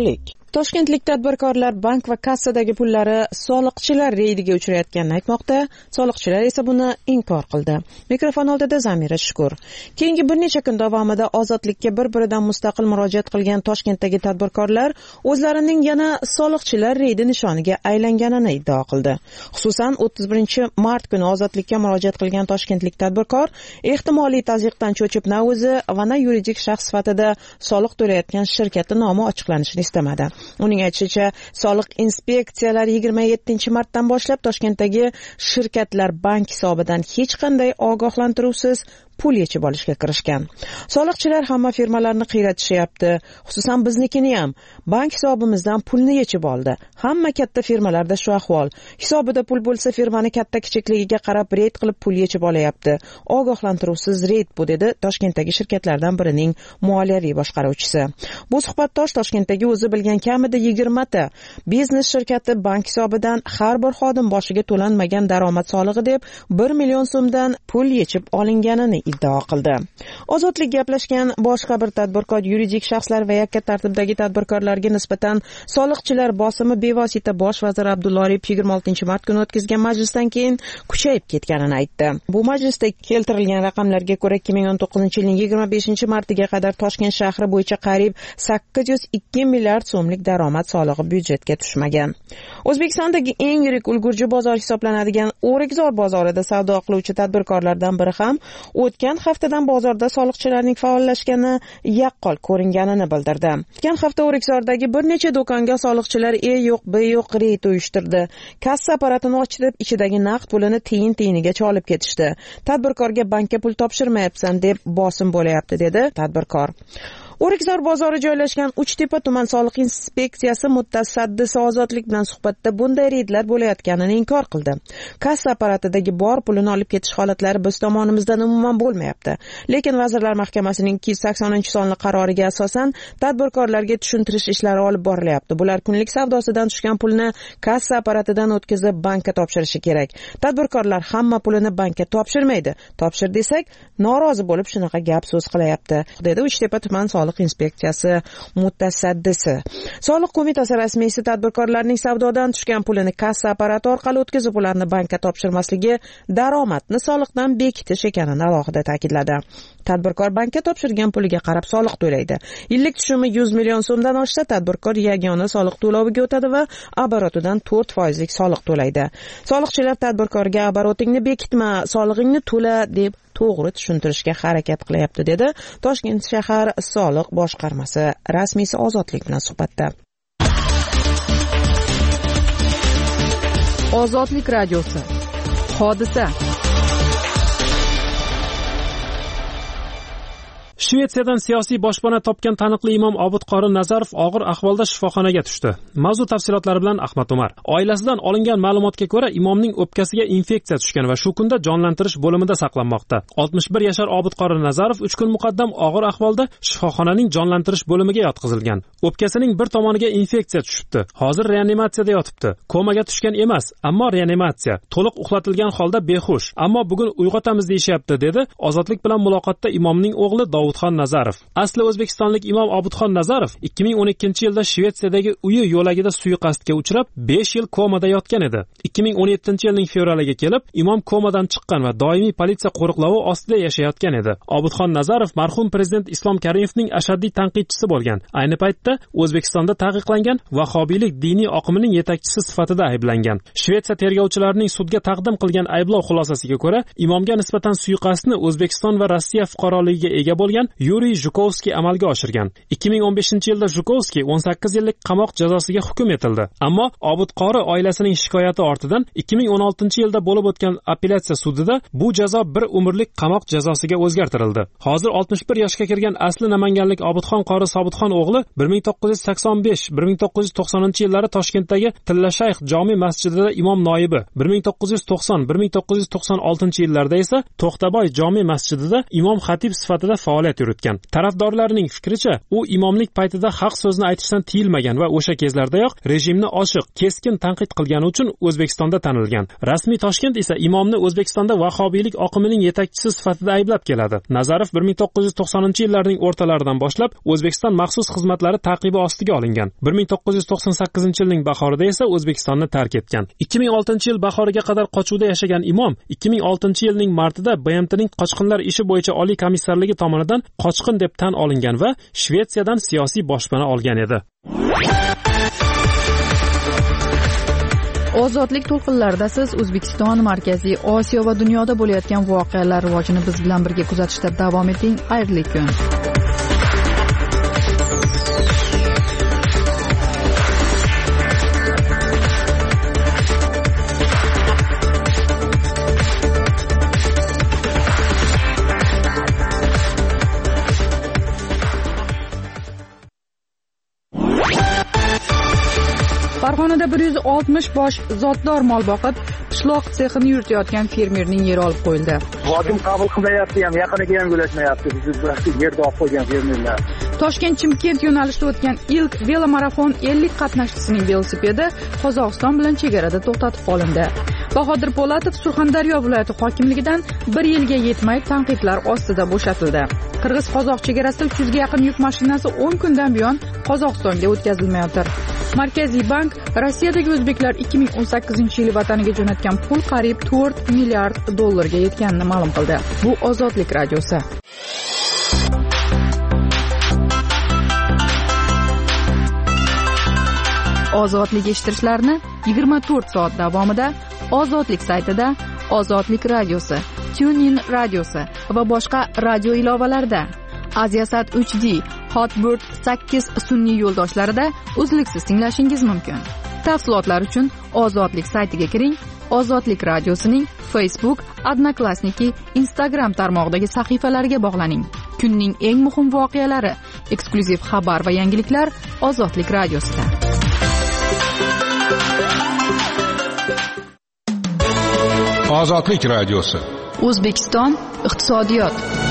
Toshkentlik tadbirkorlar bank va kassadagi pullari soliqchilar reydiga uchrayotganini aytmoqda, soliqchilar esa buni inkor qildi. Mikrofon oldida Zamira Shukur. Keyingi bir necha kun davomida ozodlikka bir-biridan mustaqil murojaat qilgan Toshkentdagi tadbirkorlar o'zlarining yana soliqchilar reydi nishoniga aylanganini iddao qildi. Xususan, o'ttiz birinchi mart kuni ozodlikka murojaat qilgan toshkentlik tadbirkor ehtimoliy tazyiqdan cho'chib na o'zi va na yuridik shaxs sifatida soliq to'layotgan shirkati nomi ochiqlanishini istamadi. Uning aytishicha, soliq inspeksiyalari yigirma yettinchi martdan boshlab Toshkentdagi shirkatlar bank hisobidan hech qanday ogohlantiruvsiz pul yechib olishga kirishgan. Soliqchilar hamma firmalarni qiyratishyapti, xususan biznikini ham. Bank hisobimizdan pulni yechib oldi. Hamma katta firmalarda shu ahvol. Hisobida pul bo'lsa, firmani katta kichikligiga qarab reyd qilib pul yechib olayapti. Ogohlantiruvsiz reyd bu, dedi Toshkentdagi shirkatlardan birining moliyaviy boshqaruvchisi. Bu suhbatdosh Toshkentdagi o'zi bilgan kamida yigirma ta biznes shirkati bank hisobidan har bir xodim boshiga to'lanmagan daromad solig'i deb bir million so'mdan pul yechib olinganini iddao qildi. Ozodlik gaplashgan boshqa bir tadbirkor yuridik shaxslar va yakka tartibdagi tadbirkorlarga nisbatan soliqchilar bosimi bevosita bosh vazir Abdulla Aripov yigirma oltinchi mart kuni o'tkazgan majlisdan keyin kuchayib ketganini aytdi. Bu majlisda keltirilgan raqamlarga ko'ra ikki ming o'n to'qqizinchi yilning yigirma beshinchi martiga qadar Toshkent shahri bo'yicha qariyb sakkiz yuz ikki milliard so'mlik daromad solig'i byudjetga tushmagan. O'zbekistondagi eng yirik ulgurji bozor hisoblanadigan O'rikzor bozorida savdo qiluvchi tadbirkorlardan biri ham o'tgan haftadan bozorda soliqchilarning faollashgani yaqqol ko'ringanini bildirdi. O'tgan hafta O'rikzordagi bir necha do'konga soliqchilar E yo'q, B yo'q reyd uyushtirdi. Kassa apparatini ochib, ichidagi naqd pulini tiyin-tiyinigacha olib ketishdi. Tadbirkorga bankka pul topshirmayapsan deb bosim bo'layapti, dedi tadbirkor. O'rikzor bozori joylashgan Uchtepa tuman soliq inspeksiyasi mutasaddisi Ozodlik bilan suhbatda bunday reydlar bo'layotganini inkor qildi. Kassa apparatidagi bor pulini olib ketish holatlari biz tomonimizdan umuman bo'lmayapti. Lekin Vazirlar Mahkamasining ikki yuz saksoninchi sonli qaroriga asosan tadbirkorlarga tushuntirish ishlari olib borilyapti. Bular kunlik savdosidan tushgan pulni kassa apparatidan o'tkazib bankka topshirishi kerak. Tadbirkorlar hamma pulini bankka topshirmaydi. Topshir desak, norozi bo'lib shunaqa gap so'z qilyapti, dedi Uchtepa tuman soliq inspeksiyasi mutasaddisi. Soliq qo'mitasi rasmiysi tadbirkorlarning savdodan tushgan pulini kassa apparati orqali o'tkazib, ularni bankka topshirmasligi daromadni soliqdan bekitish ekanini alohida ta'kidladi. Tadbirkor bankka topshirgan puliga qarab soliq to'laydi. Yillik tushumi yuz million so'mdan oshsa, tadbirkor yagona soliq to'loviga o'tadi va oborotidan to'rt foizlik soliq to'laydi. Soliqchilar tadbirkorga oborotingni bekitma, solig'ingni to'la deb to'g'ri tushuntirishga harakat qilyapti, dedi Toshkent shahar soliq boshqarmasi rasmiysi Ozodlik bilan suhbatda. Ozodlik radiosi. Hodisa. Shvetsiyadan siyosiy boshpana topgan taniqli imom Obidqori Nazarov og'ir ahvolda shifoxonaga tushdi. Mavzu tafsilotlari bilan Ahmad Umar. Oilasidan olingan ma'lumotga ko'ra, imomning o'pkasiga infeksiya tushgan va shu kunda jonlantirish bo'limida saqlanmoqda. oltmish bir yashar Obidqori Nazarov uch kun muqaddam og'ir ahvolda shifoxonaning jonlantirish bo'limiga yotqizilgan. O'pkasining bir tomoniga infeksiya tushibdi. Hozir reanimatsiyada yotibdi. Komaga tushgan emas, ammo reanimatsiya. To'liq uxlatilgan holda behush, ammo bugun uyg'otamiz deyishyapti, dedi Ozodlik bilan muloqotda imomning o'g'li Obidxon Nazarov. Asli o'zbekistonlik imom Obidxon Nazarov ikki ming o'n ikkinchi yilda Shvetsiyadagi uyi yo'lagida suiqasdga uchrab besh yil komada yotgan edi. ikki ming o'n yettinchi yilning fevraliga kelib, imom komadan chiqqan va doimiy politsiya qo'riqlovi ostida yashayotgan edi. Obidxon Nazarov marhum prezident Islom Karimovning ashaddiy tanqidchisi bo'lgan. Ayni paytda O'zbekistonda taqiqlangan vahobiylik diniy oqimining yetakchisi sifatida ayblangan. Shvetsiya tergovchilarining sudga taqdim qilgan ayblov xulosasiga ko'ra, imomga nisbatan suiqasdni O'zbekiston va Rossiya fuqaroligiga ega bo'lgan Yuriy Zhukovskiy amalga oshirgan. ikki ming o'n beshinchi yilda Zhukovskiy o'n sakkiz yillik qamoq jazosiga hukm etildi. Ammo Obidqori oilasining shikoyati ortidan ikki ming o'n oltinchi yilda bo'lib o'tgan appelyatsiya sudida bu jazo bir umrlik qamoq jazosiga o'zgartirildi. Hozir oltmish bir yoshga kirgan asli namanganlik Obidxon qori Sobitxon o'g'li bir ming to'qqiz yuz sakson besh bir ming to'qqiz yuz to'qsoninchi yillari Toshkentdagi Tilla Shayx jome masjidida imom noibi, bir ming to'qqiz yuz to'qson bir ming to'qqiz yuz to'qson oltinchi yillarda esa To'xtaboy jome masjidida imom xatib sifatida faoliyat faoliyat yuritgan. Tarafdorlarning fikricha, u imomlik paytida haq so'zni aytishdan tiyilmagan va o'sha kezlardayoq rejimni oshiq, keskin tanqid qilgani uchun O'zbekistonda tanilgan. Rasmiy Toshkent esa imomni O'zbekistonda vahobiylik oqimining yetakchisi sifatida ayblab keladi. Nazarov bir ming to'qqiz yuz to'qsoninchi yillarning o'rtalaridan boshlab O'zbekiston maxsus xizmatlari taqibi ostiga olingan. bir ming to'qqiz yuz to'qson sakkizinchi yilning bahorida esa O'zbekistonni tark etgan. ikki ming oltinchi yil bahoriga qadar qochuvda yashagan imom ikki ming oltinchi yilning martida B M T'ning qochqinlar ishi bo'yicha oliy komissarligi tomonidan qochqin deb tan olingan va Shvetsiyadan siyosiy boshpana olgan edi. Ozodlik to'lqinlarida siz O'zbekiston, Markaziy Osiyo va dunyoda bo'layotgan voqealar rivojini biz bilan birga kuzatishda davom eting. Xayrli kun. Farg'onada bir yuz oltmish bosh zotdor mol boqib, qishloq sexini yuritayotgan fermerning yeri olib qo'yildi. Hokim qabul qilmayapti ham, yaqiniga ham yo'lashmayapti. Biz yerda olib qo'ygan fermerlar. Toshkent-Chimkent yo'nalishida o'tgan ilk velomarafon ellik qatnashchisining velosipedi Qozog'iston bilan chegarada to'xtatib qolindi. Bahodir Po'latov Surxondaryo viloyati hokimligidan bir yilga yetmay tanqidlar ostida bo'shatildi. Qirg'iz-Qozoq chegarasida uch yuzga yaqin yuk mashinasi o'n kundan buyon Qozog'istonga o'tkazilmayotir. Markaziy bank Rossiyadagi o'zbeklar ikki ming o'n sakkizinchi yil vataniga jo'natgan pul qariyb to'rt milliard dollarga yetganini ma'lum qildi. Bu Ozodlik radiosi. Ozodlik eshittirishlarni yigirma to'rt soat davomida Ozodlik saytida, Ozodlik radiosi, TuneIn radiosi va boshqa radio ilovalarda, Aziasat uch D, Hotbird sakkiz sun'iy yo'ldoshlarida uzluksiz tinglashingiz mumkin. Tafsilotlar uchun Ozodlik saytiga kiring. Ozodlik radiosining Facebook, Odnoklassniki, Instagram tarmog'idagi sahifalariga bog'laning. Kunning eng muhim voqealari, eksklyuziv xabar va yangiliklar Ozodlik radiosida. Ozodlik radiosi. O'zbekiston iqtisodiyot.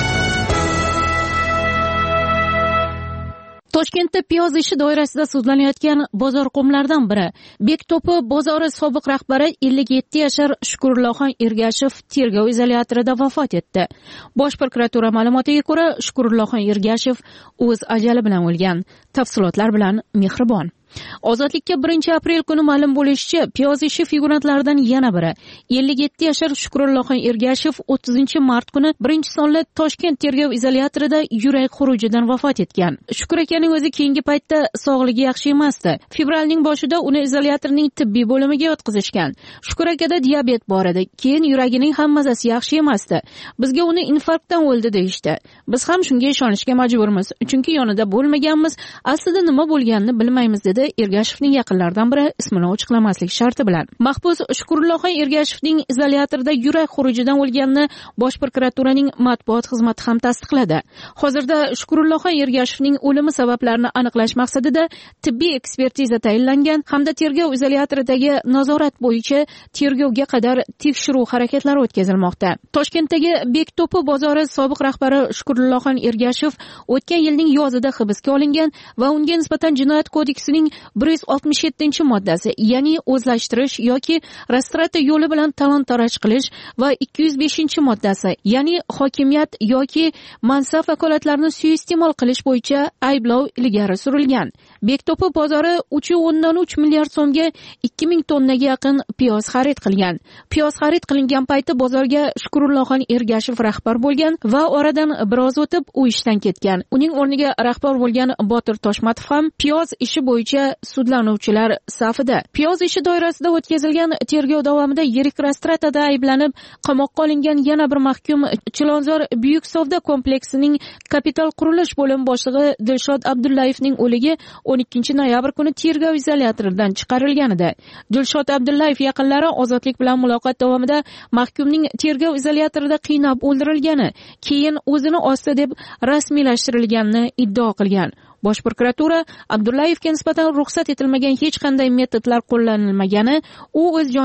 Toshkentda piyoz ishi doirasida sudlanayotgan bozorqo'mlardan biri Bekto'pi bozori sobiq rahbari ellik yetti yashar Shukurullohon Ergashev tergov izolyatorida vafot etdi. Bosh prokuratura ma'lumotiga ko'ra, Shukurullohon Ergashev o'z ajali bilan o'lgan. Tafsilotlar bilan Mehribon. Ozodlikka birinchi aprel kuni ma'lum bo'lishicha, piyoz ishi figurantlaridan yana biri ellik yetti yashar Shukurullohon Ergashev o'ttizinchi mart kuni birinchi sonli Toshkent tergov izolyatorida yurak xurujidan vafot etgan. Shukur akaning o'zi keyingi paytda sog'ligi yaxshi emasdi. Fevralning boshida uni izolyatorning tibbiy bo'limiga yotqizishgan. Shukur akada diabet bor edi. Keyin yuragining ham mazasi yaxshi emasdi. Bizga uni infarktdan o'ldi deyishdi. Biz ham shunga ishonishga majburmiz, chunki yonida bo'lmaganmiz, aslida nima bo'lganini bilmaymiz dedi Ergashevning yaqinlaridan biri ismini ochiqlamaslik sharti bilan. Mahbus Shukurullohon Ergashevning izolyatorida yurak xurujidan o'lganini Bosh prokuraturaning matbuot xizmati ham tasdiqladi. Hozirda Shukurullohon Ergashevning o'limi sabablarini aniqlash maqsadida tibbiy ekspertiza tayinlangan hamda tergov izolyatoridagi nazorat bo'yicha tergovga qadar tekshiruv harakatlari o'tkazilmoqda. Toshkentdagi Bekto'pi bozori sobiq rahbari Shukurullohon Ergashev o'tgan yilning yozida hibsga olingan va unga nisbatan jinoyat kodeksining bir yuz oltmish yettinchi moddasi, ya'ni o'zlashtirish yoki rastrata yo'li bilan talon-taroj qilish va ikki yuz beshinchi moddasi, ya'ni hokimiyat yoki mansab vakolatlarini suiiste'mol qilish bo'yicha ayblov ilgari surilgan. Bekto'pi bozori uch nuqta o'ndan uch milliard so'mga ikki ming tonnaga yaqin piyoz xarid qilgan. Piyoz xarid qilingan payti bozorga Shukurullohon Ergashev rahbar bo'lgan va oradan biroz o'tib u ishdan ketgan. Uning o'rniga rahbar bo'lgan Botir Toshmatov ham piyoz ishi bo'yicha sudlanuvchilar safida. Piyoz ishi doirasida o'tkazilgan tergov davomida yirik rastratada ayblanib qamoqqa olingan yana bir mahkum Chilonzor buyuk savdo kompleksining kapital qurilish bo'limi boshlig'i Dilshod Abdullayevning o'ligi o'n ikkinchi noyabr kuni tergov izolyatoridan chiqarilgan edi. Dilshod Abdullayev yaqinlari Ozodlik bilan muloqot davomida mahkumning tergov izolyatorida qiynab o'ldirilgani, keyin o'zini osdi deb rasmiylashtirilganini iddao qilgan. Bosh prokuratura Abdullayevga nisbatan ruxsat etilmagan hech qanday metodlar qo'llanilmagani, u o'z joniga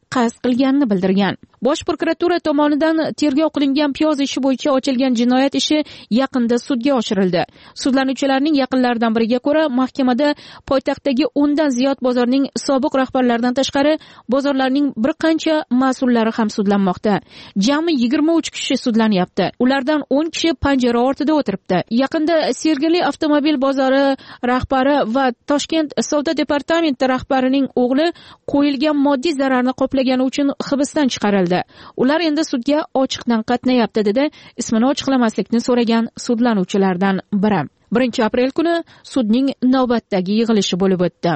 qasd qilganini bildirgan. Bosh prokuratura tomonidan tergov qilingan piyoz ishi bo'yicha ochilgan jinoyat ishi yaqinda sudga oshirildi. Sudlanuvchilarning yaqinlaridan biriga ko'ra, mahkamada poytaxtdagi o'ndan ziyod bozorning sobiq rahbarlaridan tashqari bozorlarning bir qancha mas'ullari ham sudlanmoqda. Jami yigirma uch kishi sudlanyapti. Ulardan o'n kishi panjara ortida o'tiribdi. Yaqinda Sergeli avtomobil bozori rahbari va Toshkent savdo departamenti rahbarining o'g'li qo'yilgan moddiy zararni qoplagani uchun hibsdan chiqarildi. Ular endi sudga ochiqdan qatnayapti, dedi ismini ochiqlamaslikni so'ragan sudlanuvchilardan biri. birinchi aprel kuni sudning navbatdagi yig'ilishi bo'lib o'tdi.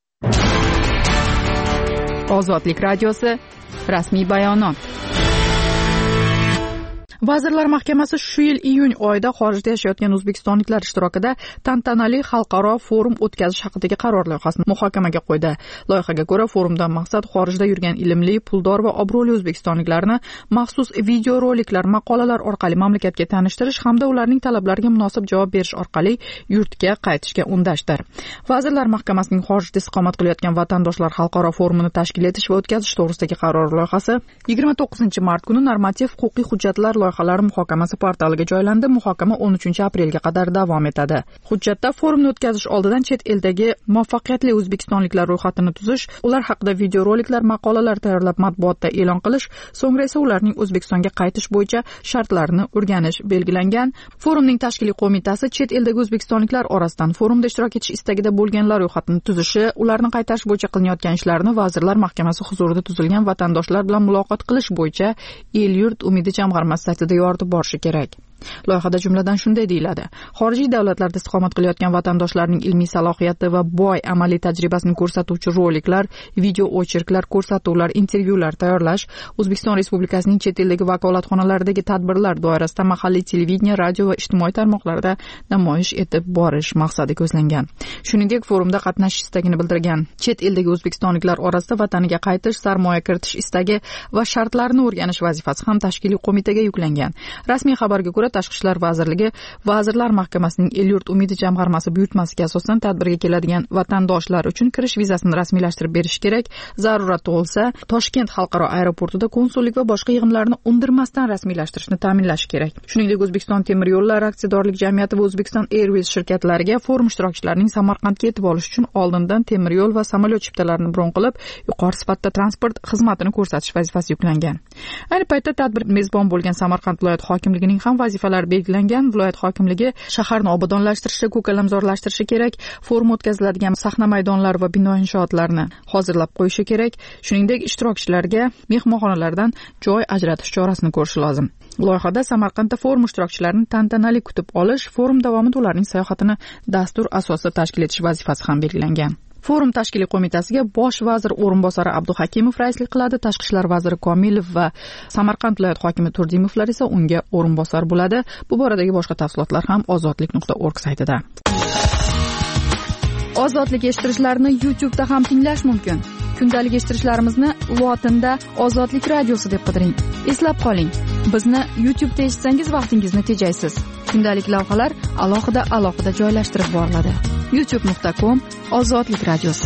Ozodlik radiosi rasmiy bayonot. Vazirlar Mahkamasi shu yil iyun oyida xorijda yashayotgan o'zbekistonliklar ishtirokida tantanali xalqaro forum o'tkazish haqidagi qaror loyihasini muhokamaga qo'ydi. Loyihaga ko'ra, forumdan maqsad xorijda yurgan ilmli, puldor va obro'li o'zbekistonliklarni maxsus videoroliklar, maqolalar orqali mamlakatga tanishtirish hamda ularning talablariga munosib javob berish orqali yurtga qaytishga undashdir. Vazirlar Mahkamasining xorijda istiqomat qilayotgan vatandoshlar xalqaro forumini tashkil etish va o'tkazish to'g'risidagi qaror loyihasi yigirma to'qqizinchi mart kuni normativ huquqiy hujjatlar loyihalari muhokamasi portaliga joylandi. Muhokama o'n uchinchi aprelga qadar davom etadi. Hujjatda forumni o'tkazish oldidan chet eldagi muvaffaqiyatli o'zbekistonliklar ro'yxatini tuzish, ular haqida videoroliklar, maqolalar tayyorlab matbuotda e'lon qilish, so'ngra esa ularning O'zbekistonga qaytish bo'yicha shartlarini o'rganish belgilangan. Forumning tashkiliy qo'mitasi chet eldagi o'zbekistonliklar orasidan forumda ishtirok etish istagida bo'lganlar ro'yxatini tuzishi, ularni qaytarish bo'yicha qilinayotgan ishlarni Vazirlar Mahkamasi huzurida tuzilgan vatandoshlar bilan muloqot qilish bo'yicha El-yurt umidi jamg'armasi saytida yoritib borishi kerak. Loyihada jumladan shunday deyiladi: xorijiy davlatlarda istiqomat qilayotgan vatandoshlarning ilmiy salohiyati va boy amaliy tajribasini ko'rsatuvchi roliklar, video ocherklar, ko'rsatuvlar, intervyular tayyorlash, O'zbekiston Respublikasining chet eldagi vakolatxonalaridagi tadbirlar doirasida mahalliy televideniya, radio va ijtimoiy tarmoqlarda namoyish etib borish maqsadi ko'zlangan. Shuningdek, forumda qatnashish istagini bildirgan chet eldagi o'zbekistonliklar orasida vataniga qaytish, sarmoya kiritish istagi va shartlarini o'rganish vazifasi ham tashkiliy qo'mitaga yuklangan. Rasmiy xabarga ko'ra, Tashqi ishlar vazirligi Vazirlar Mahkamasining El-yurt umidi jamg'armasi buyurtmasiga asosan tadbirga keladigan vatandoshlar uchun kirish vizasini rasmiylashtirib berish kerak. Zarurat tug'ilsa, Toshkent xalqaro aeroportida konsullik va boshqa yig'imlarni undirmasdan rasmiylashtirishni ta'minlash kerak. Shuningdek, O'zbekiston temir yo'llari aksiyadorlik jamiyati va O'zbekiston Airways shirkatlariga forum ishtirokchilarining Samarqandga yetib olish uchun oldindan temir yo'l va samolyot chiptalarini bron qilib, yuqori sifatda transport xizmatini ko'rsatish vazifasi yuklangan. Ayni paytda tadbir mezbon bo'lgan Samarqand viloyat hokimligining ham vazifalari belgilangan. Viloyat hokimligi shaharni obodonlashtirishi, ko'kalamzorlashtirishi kerak, forum o'tkaziladigan sahna maydonlari va bino inshootlarini hozirlab qo'yishi kerak. Shuningdek, ishtirokchilarga mehmonxonalardan joy ajratish chorasini ko'rish lozim. Loyihada Samarqandda forum ishtirokchilarini tantanali kutib olish, forum davomida ularning sayohatini dastur asosida tashkil etish vazifasi ham belgilangan. Forum tashkiliy qo'mitasiga bosh vazir o'rinbosari Abduhakimov raislik qiladi. Tashqi ishlar vaziri Komilov va Samarqand viloyat hokimi Turdimovlar esa unga o'rinbosar bo'ladi. Bu boradagi boshqa tafsilotlar ham ozodlik nuqta org saytida. Ozodlik eshittirishlarni YouTube da ham tinglash mumkin. Kundalik eshittirishlarimizni lotinda Ozodlik radiosi deb qidiring. Eslab qoling, bizni YouTube da eshitsangiz vaqtingizni tejaysiz. Kundalik lavhalar alohida alohida joylashtirib boriladi. youtube nuqta com Ozodlik radiosi.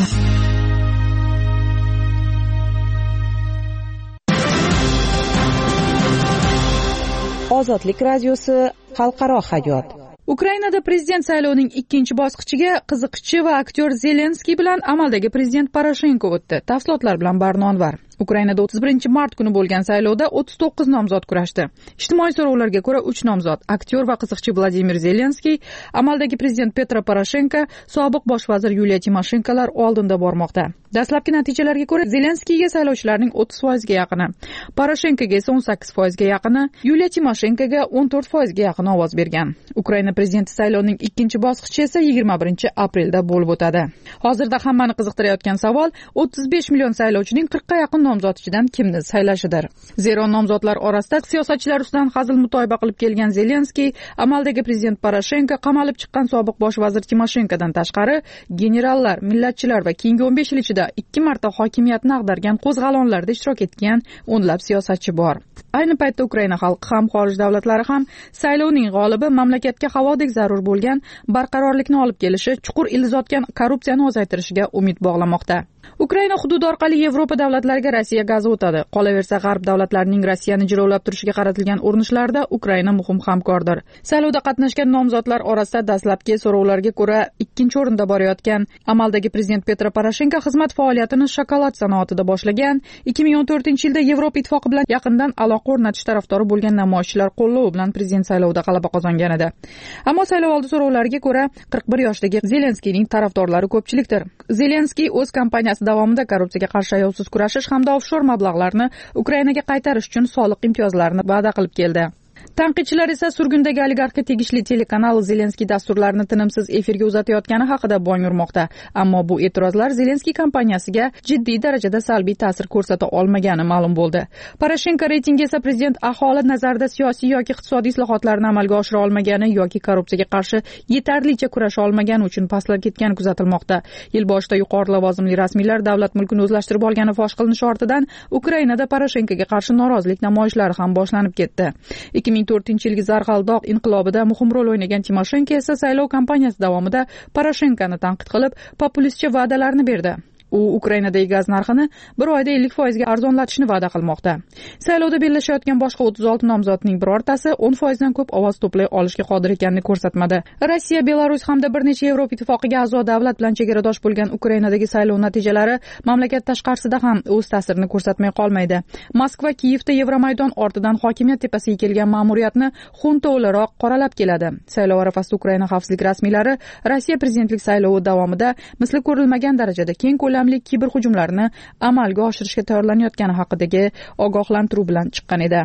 Ozodlik radiosi xalqaro hayot. Ukrainada prezident saylovining ikkinchi bosqichiga qiziqchi va aktyor Zelenskiy bilan amaldagi prezident Poroshenko o'tdi. Tafsilotlar bilan Barnonvar. Ukrainada o'ttiz birinchi mart kuni bo'lgan saylovda o'ttiz to'qqiz nomzod kurashdi. Ijtimoiy so'rovlarga ko'ra uch nomzod, aktyor va qiziqchi Vladimir Zelenskiy, amaldagi prezident Petro Poroshenko, sobiq bosh vazir Yuliya Timoshenkolar oldinda bormoqda. Dastlabki natijalarga ko'ra Zelenskiyga saylovchilarning o'ttiz foizga yaqini, Poroshenkoga esa o'n sakkiz foizga yaqini, Yuliya Timoshenkoga o'n to'rt foizga yaqin ovoz bergan. Ukraina prezidenti saylovining ikkinchi bosqichi esa yigirma birinchi aprelda bo'lib o'tadi. Hozirda hammani qiziqtirayotgan savol o'ttiz besh million saylovchining qirqqa yaqin nomzod ichidan kimni saylashidir. Zero nomzodlar orasida siyosatchilar ustidan hazil mutoyiba qilib kelgan Zelenskiy, amaldagi prezident Poroshenko, qamalib chiqqan sobiq bosh vazir Timoshenkodan tashqari generallar, millatchilar va keyingi o'n besh yil ichida ikki marta hokimiyatni ag'dargan qo'zg'alonlarda ishtirok etgan o'nlab siyosatchi bor. Ayni paytda Ukraina xalqi ham, xorij davlatlari ham saylovning g'olibi mamlakatga havodek zarur bo'lgan barqarorlikni olib kelishi, chuqur ildiz otgan korrupsiyani ozaytirishiga umid bog'lamoqda. Ukraina hududi orqali Yevropa davlatlariga Rossiya gazi o'tadi. Qolaversa, G'arb davlatlarining Rossiyani jilovlab turishiga qaratilgan urinishlarida Ukraina muhim hamkordir. Saylovda qatnashgan nomzodlar orasida dastlabki so'rovlarga ko'ra ikkinchi o'rinda borayotgan amaldagi prezident Petro Poroshenko xizmat faoliyatini shokolad sanoatida boshlagan. ikki ming o'n to'rtinchi yilda Yevropa ittifoqi bilan yaqindan aloqa o'rnatish tarafdori bo'lgan namoyishchilar qo'llovi bilan prezident saylovida g'alaba qozongan edi. Ammo saylovoldi so'rovlariga ko'ra qirq bir yoshdagi Zelenskiyning tarafdorlari ko'pchilikdir. Zelenskiy o'z kampaniyasi davomida korrupsiyaga qarshi ayovsiz kurashish hamda offshor mablag'larni Ukrainaga qaytarish uchun soliq imtiyozlarini va'da qilib keldi. Tanqidchilar esa surgundagi oligarxga tegishli telekanal Zelenskiy dasturlarini tinimsiz efirga uzatayotgani haqida bong urmoqda. Ammo bu e'tirozlar Zelenskiy kampaniyasiga jiddiy darajada salbiy ta'sir ko'rsata olmagani ma'lum bo'ldi. Poroshenko reytingi esa prezident aholi nazarida siyosiy yoki iqtisodiy islohotlarni amalga oshira olmagani yoki korrupsiyaga qarshi yetarlicha kurasha olmagani uchun pastlab ketgani kuzatilmoqda. Yil boshida yuqori lavozimli rasmiylar davlat mulkini o'zlashtirib olgani fosh qilinishi ortidan Ukrainada Poroshenkoga qarshi norozilik namoyishlari ham boshlanib ketdi. ikki ming to'rtinchi yilgi Zarg'aldoq inqilobida muhim rol o'ynagan Timoshenko esa saylov kampaniyasi davomida Poroshenkoni tanqid qilib, populistcha va'dalarni berdi. U Ukrainadagi gaz narxini bir oyda ellik foizga arzonlatishni va'da qilmoqda. Saylovda bellashayotgan boshqa o'ttiz olti nomzodning birortasi o'n foizdan ko'p ovoz to'play olishga qodir ekanini ko'rsatmadi. Rossiya, Belarus hamda bir necha Yevropa ittifoqiga a'zo davlat bilan chegaradosh bo'lgan Ukrainadagi saylov natijalari mamlakat tashqarisida ham o'z ta'sirini ko'rsatmay qolmaydi. Moskva Kiyevda Yevromaydon ortidan hokimiyat tepasiga kelgan ma'muriyatni xunta o'laroq qoralab keladi. Saylov arafasida Ukraina xavfsizlik rasmiylari Rossiya prezidentlik saylovi davomida misli ko'rilmagan darajada keng ko'lamli kiberhujumlarni amalga oshirishga tayyorlanayotgani haqidagi ogohlantiruv bilan chiqqan edi.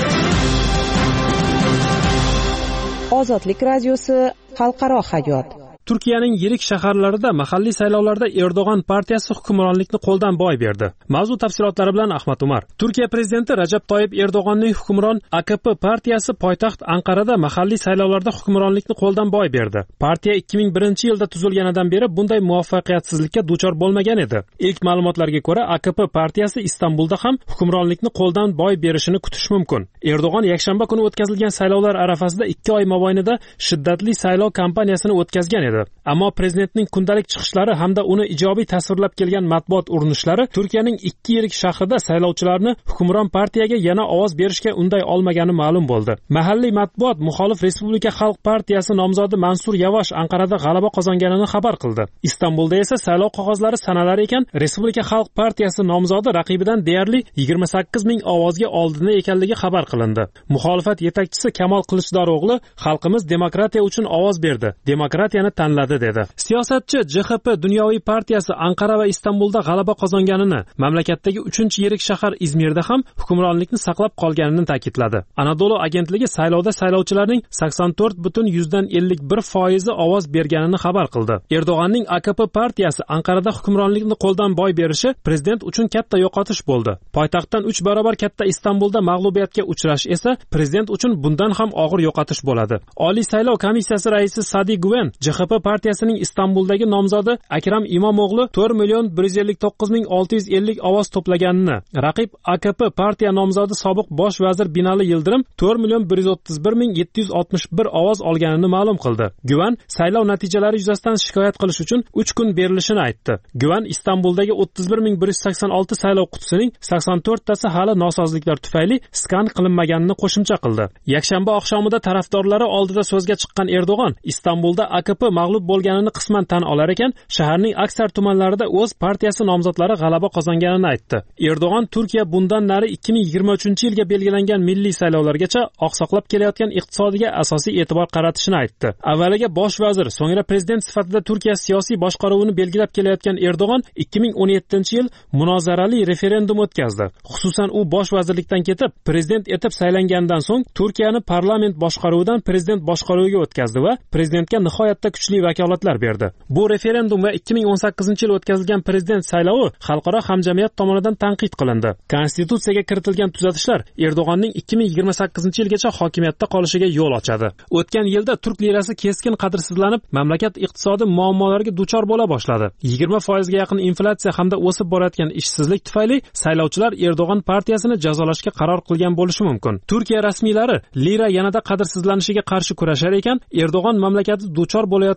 Ozodlik radiosi xalqaro hayot. Turkiyaning yirik shaharlarida mahalliy saylovlarda Erdo'g'an partiyasi hukmronlikni qo'ldan boy berdi. Mavzu tafsilotlari bilan Ahmad Umar. Turkiya prezidenti Rajab Toyyib Erdo'g'anning hukmron A K P partiyasi poytaxt Anqarada mahalliy saylovlarda hukmronlikni qo'ldan boy berdi. Partiya ikki ming birinchi yilda tuzilganidan beri bunday muvaffaqiyatsizlikka duchor bo'lmagan edi. Ilk ma'lumotlarga ko'ra, A K P partiyasi Istanbulda ham hukmronlikni qo'ldan boy berishini kutish mumkin. Erdo'g'an yakshanba kuni o'tkazilgan saylovlar arafasida ikki oy mobaynida shiddatli saylov kampaniyasini o'tkazgan edi. Ammo prezidentning kundalik chiqishlari hamda uni ijobiy tasvirlab kelgan matbuot urinishlari Turkiyaning ikki yirik shahrida saylovchilarni hukmron partiyaga yana ovoz berishga unday olmagani ma'lum bo'ldi. Mahalliy matbuot muxolif Respublika Xalq partiyasi nomzodi Mansur Yavash Anqarada g'alaba qozonganini xabar qildi. Istanbulda esa saylov qog'ozlari sanalar ekan, Respublika Xalq partiyasi nomzodi raqibidan deyarli yigirma sakkiz ming ovozga oldinda ekanligi xabar qilindi. Muxolifat yetakchisi Kamol Qilichdaro'g'li xalqimiz demokratiya uchun ovoz berdi, demokratiyani tanladi dedi. Siyosatchi J H P dunyoviy partiyasi Anqara va Istanbulda g'alaba qozonganini, mamlakatdagi uchinchi yirik shahar Izmirda ham hukmronlikni saqlab qolganini ta'kidladi. Anadolu agentligi saylovda saylovchilarning sakson to'rt butun yuzdan ellik bir foizi ovoz berganini xabar qildi. Erdo'g'anning A K P partiyasi Anqarada hukmronlikni qo'ldan boy berishi prezident uchun katta yo'qotish bo'ldi. Poytaxtdan uch barobar katta Istanbulda mag'lubiyatga uchrash esa prezident uchun bundan ham og'ir yo'qotish bo'ladi. Oliy saylov komissiyasi raisi Sadi Guven J H P partiyasining Istanbuldagi nomzodi Akram Imomo'g'li to'rt million bir yuz ellik to'qqiz ming olti yuz ellik ovoz to'plaganini, raqib A K P partiya nomzodi sobiq bosh vazir Binali Yildirim to'rt million bir yuz o'ttiz bir ming yetti yuz oltmish bir ovoz olganini ma'lum qildi. Guvan saylov natijalari yuzasidan shikoyat qilish uchun uch kun berilishini aytdi. Guvan Istanbuldagi o'ttiz bir ming bir yuz sakson olti saylov qutisining sakson to'rttasi hali nosozliklar tufayli skan qilinmaganini qo'shimcha qildi. Yakshanba oqshomida tarafdorlari oldida so'zga chiqqan Erdo'g'an Istanbulda A K P mag'lub bo'lganini qisman tan olar ekan, shaharning aksar tumanlarida o'z partiyasi nomzodlari g'alaba qozonganini aytdi. Erdo'g'an Turkiya bundan nari ikki ming yigirma uchinchi yilga belgilangan milliy saylovlargacha oqsoqlab kelayotgan iqtisodiga asosiy e'tibor qaratishini aytdi. Avvaliga bosh vazir, so'ngra prezident sifatida Turkiya siyosiy boshqaruvini belgilab kelayotgan Erdo'g'an ikki ming o'n yettinchi yil munozarali referendum o'tkazdi. Xususan u bosh vazirlikdan ketib, prezident etib saylangandan so'ng Turkiyani parlament boshqaruvidan prezident boshqaruviga o'tkazdi va prezidentga nihoyatda kuchli vakolatlar berdi. Bu referendum va ikki ming o'n sakkizinchi yil o'tkazilgan prezident saylovi xalqaro hamjamiyat tomonidan tanqid qilindi. Konstitutsiyaga kiritilgan tuzatishlar Erdo'g'anning ikki ming yigirma sakkizinchi yilgacha hokimiyatda qolishiga yo'l ochadi. O'tgan yilda turk lirasi keskin qadrsizlanib, mamlakat iqtisodi muammolarga duchor bo'la boshladi. yigirma foizga yaqin inflyatsiya hamda o'sib borayotgan ishsizlik tufayli saylovchilar Erdo'g'an partiyasini jazolashga qaror qilgan bo'lishi mumkin. Turkiya rasmiylari lira yanada qadrsizlanishiga qarshi kurashar ekan, Erdo'g'an mamlakati duchor bo'layotgan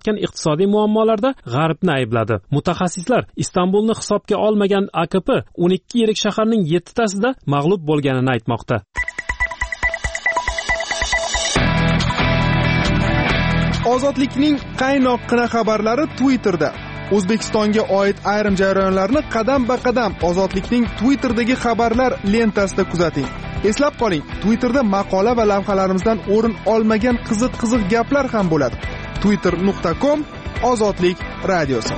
bo'layotgan iqtisodiy muammolarda G'arbni aybladi. Mutaxassislar Istanbulni hisobga olmagan A K P o'n ikki yirik shaharning yettitasida mag'lub bo'lganini aytmoqda. Ozodlikning qaynoqqina xabarlari Twitterda. O'zbekistonga oid ayrim jarayonlarni qadam-ba-qadam Ozodlikning Twitterdagi xabarlar lentasida kuzating. Eslab qoling, Twitterda maqola va lavhalarimizdan o'rin olmagan qiziq-qiziq gaplar ham bo'ladi. twitter nuqta com Ozodlik radiosi.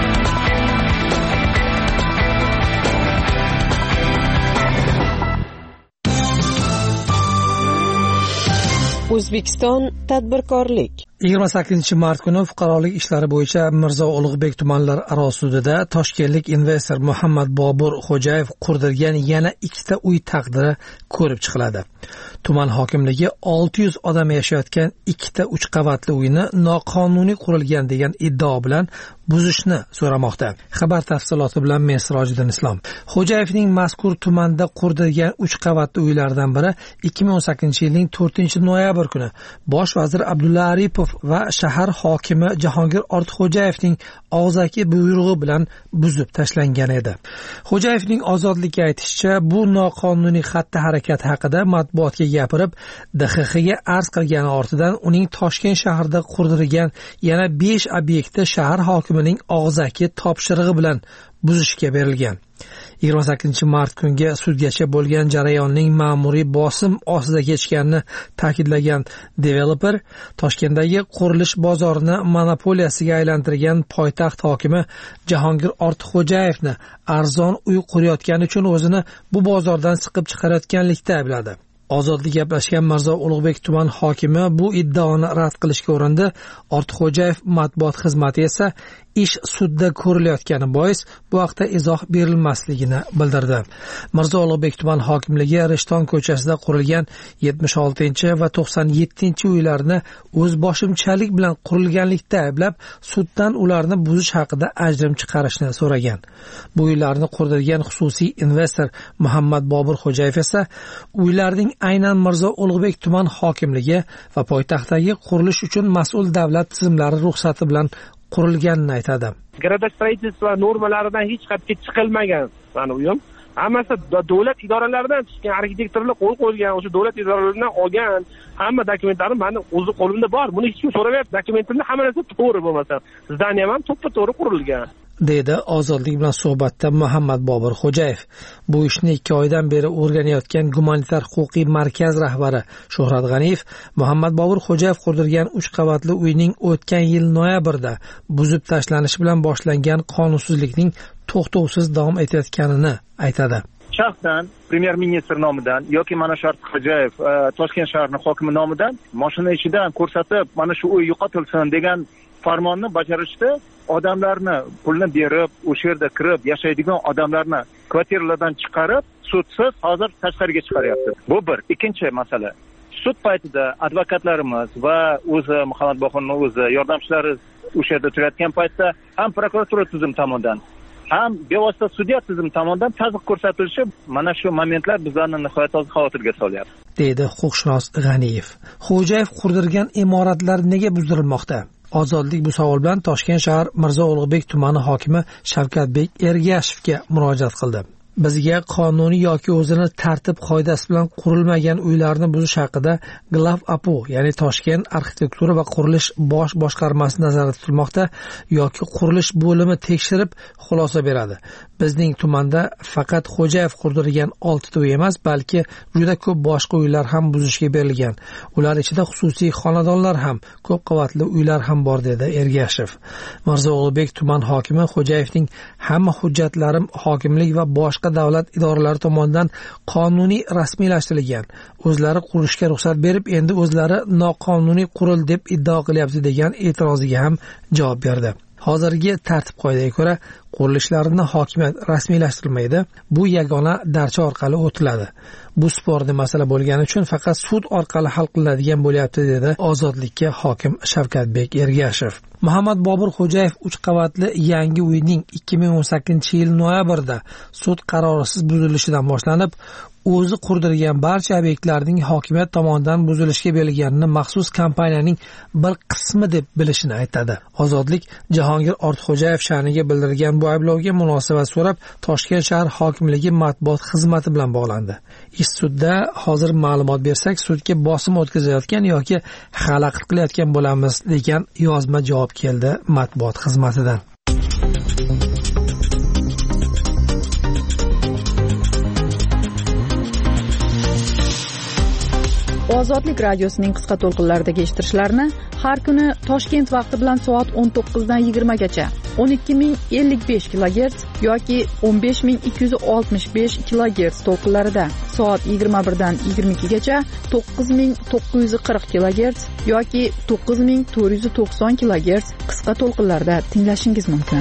O'zbekiston tadbirkorlik. yigirma sakkizinchi mart kuni fuqarolik ishlari bo'yicha Mirzo Ulug'bek tumanlararo sudida toshkentlik investor Muhammad Bobur Xo'jayev qurdirgan yana ikkita uy taqdiri ko'rib chiqiladi. Tuman hokimligi olti yuz odam yashayotgan ikkita uch qavatli uyni noqonuniy qurilgan degan iddao bilan buzishni so'ramoqda. Xabar tafsiloti bilan men Sirojiddin Islom. Xo'jayevning mazkur tumanda qurdirgan uch qavatli uylardan biri ikki ming o'n sakkizinchi yilning to'rtinchi noyabr kuni bosh vazir Abdulla Aripov va shahar hokimi Jahongir Ortiqxo'jayevning og'zaki buyrug'i bilan buzib tashlangan edi. Xo'jayevning ozodlikka aytishicha, bu noqonuniy xatti-harakat haqida matbuotga gapirib, D X X ga arz qilgani ortidan uning Toshkent shahrida qurdirgan yana besh obyektda shahar hokimining og'zaki topshirig'i bilan buzishga berilgan. yigirma sakkizinchi mart kunga sudgacha bo'lgan jarayonning ma'muriy bosim ostida kechganini ta'kidlagan developer Toshkentdagi qurilish bozorini monopoliyasiga aylantirgan poytaxt hokimi Jahongir Ortiqxo'jayevni arzon uy qurayotgani uchun o'zini bu bozordan siqib chiqarayotganlikda aybladi. Ozodlik gaplashgan Mirzo Ulug'bek tuman hokimi bu iddaoni rad qilishga urindi. Ortiqxo'jayev matbuot xizmati esa ish sudda ko'rilayotgani bois bu haqda izoh berilmasligini bildirdi. Mirzo Ulug'bek tuman hokimligi Rishton ko'chasida qurilgan yetmish oltinchi va to'qson yettinchi uylarni o'z boshimchalik bilan qurilganlikda ayblab, suddan ularni buzish haqida ajrim chiqarishni so'ragan. Bu uylarni qurdirgan xususiy investor Muhammad Bobur Xo'jayev esa uylarning aynan Mirzo Ulug'bek tuman hokimligi va poytaxtdagi qurilish uchun mas'ul davlat tizimlari ruxsati bilan qurilganini aytadi. Gradostроительство normalaridan hech qatga chiqilmagan mani uyim. Hammasi davlat idoralaridan chiqqan, arxitektorlar qo'l qo'ygan, o'sha davlat idoralaridan olgan hamma dokumentlarim meni o'zi qo'limda bor. Buni hech kim so'ramayapti. Dokumentimda hamma narsa to'g'ri bo'lmasa, zdaniyam ham to'ppa-to'g'ri qurilgan. Dedi Ozodlik bilan suhbatda Muhammad Bobur Xo'jayev. Bu ishni ikki oydan beri o'rganayotgan gumanitar huquqiy markaz rahbari Shuhrat G'aniyev Muhammad Bobur Xo'jayev qurdirgan uch qavatli uyning o'tgan yil noyabrda buzib tashlanishi bilan boshlangan qonunsizlikning to'xtovsiz davom etayotganini aytadi. Shaxsan premyer ministr nomidan yoki mana shu Xo'jayev Toshkent shahrining hokimi nomidan mashina ichidan ko'rsatib, mana shu uy yo'qotilsin degan farmonni bajarishda odamlarni pulni berib, o'sha yerda kirib yashaydigan odamlarni kvartiralardan chiqarib, sudsiz hozir tashqariga chiqaryapti. Bu bir. Ikkinchi masala. Sud paytida advokatlarimiz va o'zi Muhammad Boburning o'zi yordamchilari o'sha yerda turayotgan paytda ham prokuratura tizim tomonidan, ham bevosita sudya tizim tomonidan tazyiq ko'rsatilishi mana shu momentlar bizlarni nihoyatda xavotirga solyapti. Dedi huquqshunos G'aniyev. Xo'jayev qurdirgan imoratlar nega buzdirilmoqda? Ozodlik bu savol bilan Toshkent shahar Mirzo Ulug'bek tumani hokimi Shavkatbek Ergashevga murojaat qildi. Bizga qonuniy yoki o'zini tartib qoidasi bilan qurilmagan uylarni buzish haqida Glav A P O, ya'ni Toshkent arxitektura va qurilish bosh boshqarmasi nazarda tutilmoqda yoki qurilish bo'limi tekshirib xulosa beradi. Bizning tumanda faqat Xo'jayev qurdirgan oltita uy emas, balki juda ko'p boshqa uylar ham buzishga berilgan. Ular ichida xususiy xonadonlar ham, ko'p qavatli uylar ham bor, dedi Ergashev. Mirzo Ulug'bek tuman hokimi Xo'jayevning hamma hujjatlarim hokimlik va boshqa davlat idoralari tomonidan qonuniy rasmiylashtirilgan. O'zlari qurishga ruxsat berib, endi o'zlari noqonuniy qurildi deb iddao qilyapti degan e'tiroziga ham javob berdi. Hozirgi tartib qoidaga ko'ra qurilishlarni hokimiyat rasmiylashtirmaydi, bu yagona darcha orqali o'tiladi. Bu sporni masala bo'lgani uchun faqat sud orqali hal qilinadigan bo'lyapti, dedi Ozodlikka hokim Shavkatbek Ergashev. Muhammad Bobur Xo'jayev uch qavatli yangi uyning ikki ming o'n sakkizinchi yil noyabrda sud qarorisiz buzilishidan boshlanib, o'zi qurdirgan barcha obyektlarning hokimiyat tomonidan buzilishga berilganini maxsus kompaniyaning bir qismi deb bilishini aytadi. Ozodlik Jahongir Ortiqxo'jayev sha'niga bildirgan bu ayblovga munosabat so'rab Toshkent shahar hokimligi matbuot xizmati bilan bog'landi. Ish sudda hozir ma'lumot bersak, sudga bosim o'tkazayotgan yoki xalaqit qilayotgan bo'lamiz degan yozma javob keldi matbuot xizmatidan. Ozodlik radiosining qisqa to'lqinlaridagi eshittirishlarni har kuni Toshkent vaqti bilan soat o'n to'qqizdan yigirmagacha o'n ikki ming ellik besh kilogerts yoki o'n besh ming ikki yuz oltmish besh kilogerts to'lqinlarida, soat yigirma birdan yigirma ikkigacha to'qqiz ming to'qqiz yuz qirq kilogerts yoki to'qqiz ming to'rt yuz to'qson kilogerts qisqa to'lqinlarda tinglashingiz mumkin.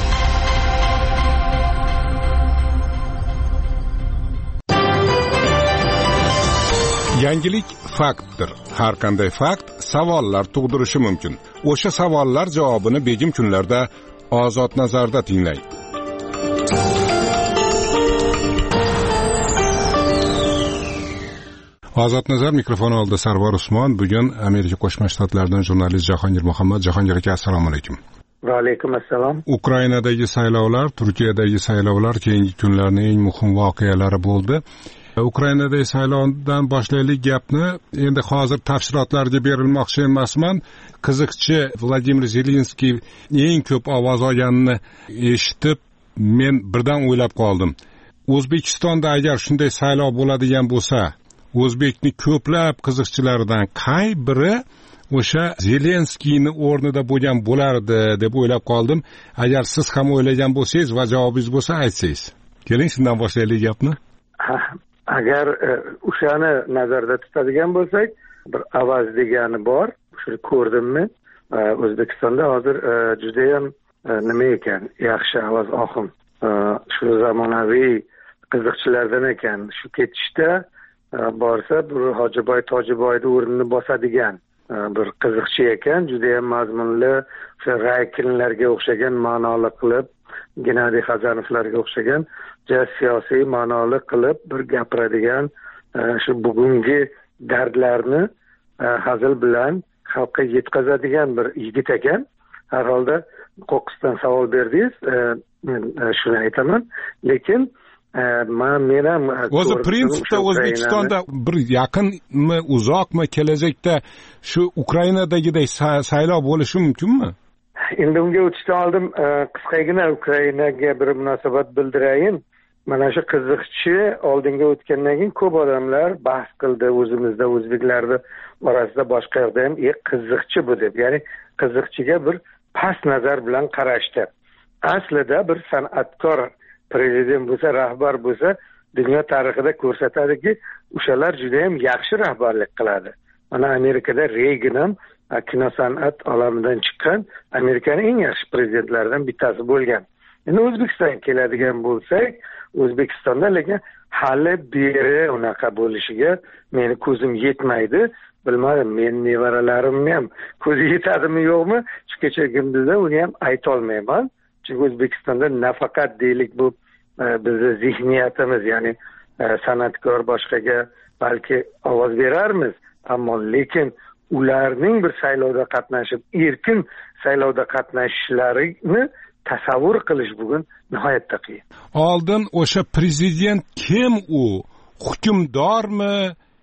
Yangilik faktdir. Har qanday fakt savollar tug'dirishi mumkin. O'sha savollar javobini begim kunlarda Ozod nazarda tinglang. Ozod nazar mikrofon oldida Sarvar Usmon. Bugun Amerika Qo'shma Shtatlaridan jurnalist Jahongir Muhammad. Jahongir aka, assalomu alaykum. Va alaykum assalom. Ukrainadagi saylovlar, Turkiyadagi saylovlar keyingi kunlarning eng muhim voqealari bo'ldi. Ukrainadagi saylovdan boshlaylik gapni. Endi hozir tafsilotlarga berilmoqchi emasman. Qiziqchi Vladimir Zelenskiy eng ko'p ovoz olganini eshitib, men birdan o'ylab qoldim. O'zbekistonda agar shunday saylov bo'ladigan bo'lsa, O'zbekning ko'plab qiziqchilaridan qay biri o'sha Zelenskiyni o'rnida bo'lgan bo'lardi deb o'ylab qoldim. Agar siz ham o'ylagan bo'lsangiz va javobingiz bo'lsa aytsangiz. Keling, shundan boshlaylik gapni. Agar o'shani nazarda tutadigan bo'lsak, bir avaz degani bor. Shuni ko'rdimmi? O'zbekistonda hozir juda ham nima ekan, yaxshi avaz oqim. Shu zamonaviy qiziqchilardan ekan. Shu ketishda borsa bir Hojiboy Tojiboyni o'rnini bosadigan bir qiziqchi ekan. Juda ham mazmunli, o'sha Raykinlarga o'xshagan ma'noli qilib, Gennadiy Xazanovlarga o'xshagan siyosiy ma'noli qilib bir gapiradigan, shu bugungi dardlarni hazil bilan xalqqa yetkazadigan bir yigit ekan. Har holda qo'qqisdan savol berdingiz, men shuni aytaman, lekin men men ham o'zi prinsipda O'zbekistonda bir yaqinmi, uzoqmi kelajakda shu Ukrainadagiday saylov bo'lishi mumkinmi? Endi unga o'tishdan oldin qisqagina Ukrainaga bir munosabat bildirayin. Mana shu qiziqchi oldinga o'tgandan keyin ko'p odamlar bahs qildi o'zimizda, o'zbeklarni orasida, boshqa yerda ham, "E, qiziqchi bu" deb. Ya'ni qiziqchiga bir past nazar bilan qarashdi. Aslida bir san'atkor prezident bo'lsa, rahbar bo'lsa, dunyo tarixida ko'rsatadiki, o'shalar juda ham yaxshi rahbarlik qiladi. Mana Amerikada Reagan ham kino san'at olamidan chiqqan Amerikaning eng yaxshi prezidentlaridan bittasi bo'lgan. Endi O'zbekistonga keladigan bo'lsak, O'zbekistonda lekin hali beri unaqa bo'lishiga meni ko'zim yetmaydi. Bilmadim, men nevaralarimni ham ko'zi yetadimi yo'qmi? Shu kechagimda uni ham ayta olmayman. Chunki O'zbekistonda nafaqat deylik bu bizning zihniyatimiz, ya'ni san'atkor boshqaga balki ovoz berarmiz, ammo lekin ularning bir saylovda qatnashib, erkin saylovda qatnashishlarini tasavvur qilish bugun nihoyatda qiyin. Oldin o'sha prezident kim u? Hukmdormi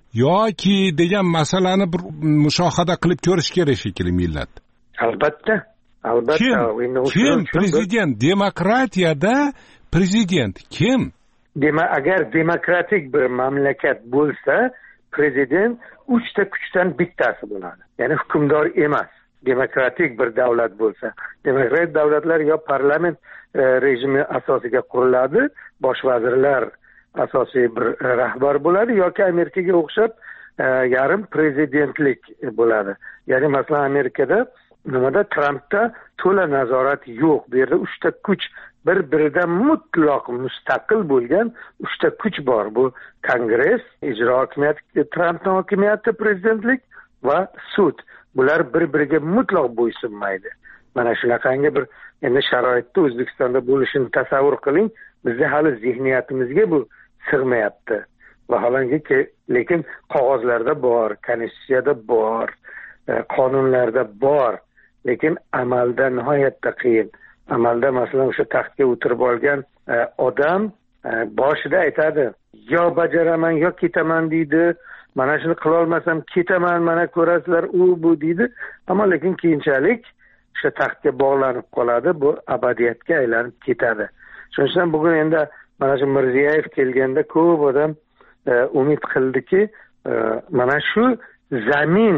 yoki degan masalani bir mushohada qilib ko'rish kerak shekilli millat. Albatta, albatta. Kim, kim prezident? Demokratiyada prezident kim? Demak, agar demokratik bir mamlakat bo'lsa, prezident uchta kuchdan bittasi bo'ladi. Ya'ni hukmdor emas. Demokratik bir davlat bo'lsa, demokratik davlatlar yo parlament e, rejimi asosiga quriladi, bosh vazirlar asosiy bir rahbar bo'ladi, yoki Amerikaga o'xshab e, yarim prezidentlik bo'ladi. Ya'ni masalan Amerikada nimada Trampda to'la nazorat yo'q. Bu yerda uchta kuch bir biridan mutlaq mustaqil bo'lgan uchta kuch bor. Bu Kongress, ijro hokimiyati, Trampning hokimiyati, prezidentlik va sud. Bular bir-biriga mutlaq bo'ysunmaydi. Mana shunaqangi bir endi sharoitda O'zbekistonda bo'lishini tasavvur qiling. Bizda hali zehniyatimizga bu sig'mayapti. Vaholanki, lekin qog'ozlarda bor, konstitutsiyada bor, qonunlarda bor, lekin amalda nihoyatda qiyin. Amalda masalan o'sha taxtga o'tirib olgan odam boshida aytadi, yo bajaraman, yo ketaman deydi. Mana shuni qila olmasam ketaman, mana ko'rasizlar, u bu deydi. Ammo lekin keyinchalik o'sha taxtga bog'lanib qoladi, bu abadiyatga aylanib ketadi. Shuning uchun bugun endi mana shu Mirziyoyev kelganda ko'p odam umid qildiki, mana shu zamin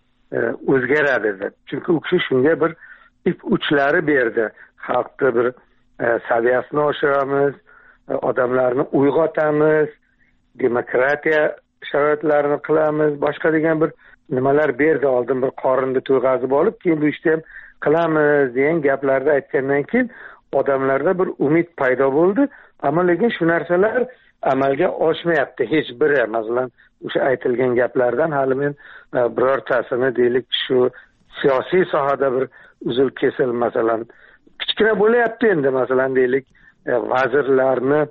o'zgaradi deb. Chunki u kishi shunga bir ip uchlari berdi. Xalqni bir saviyasini oshiramiz, odamlarni uyg'otamiz, demokratiya sharoitlarini qilamiz, boshqa degan bir nimalar berdi. Oldin bir qorinni to'yg'azib olib, keyin bu ishni ham qilamiz degan gaplarni aytgandan keyin odamlarda bir umid paydo bo'ldi. Ammo lekin shu narsalar amalga oshmayapti hech biri. Masalan, o'sha aytilgan gaplardan hali men birortasini deylik shu siyosiy sohada bir uzil kesil masalan kichkina bo'layapti endi. Masalan deylik vazirlarni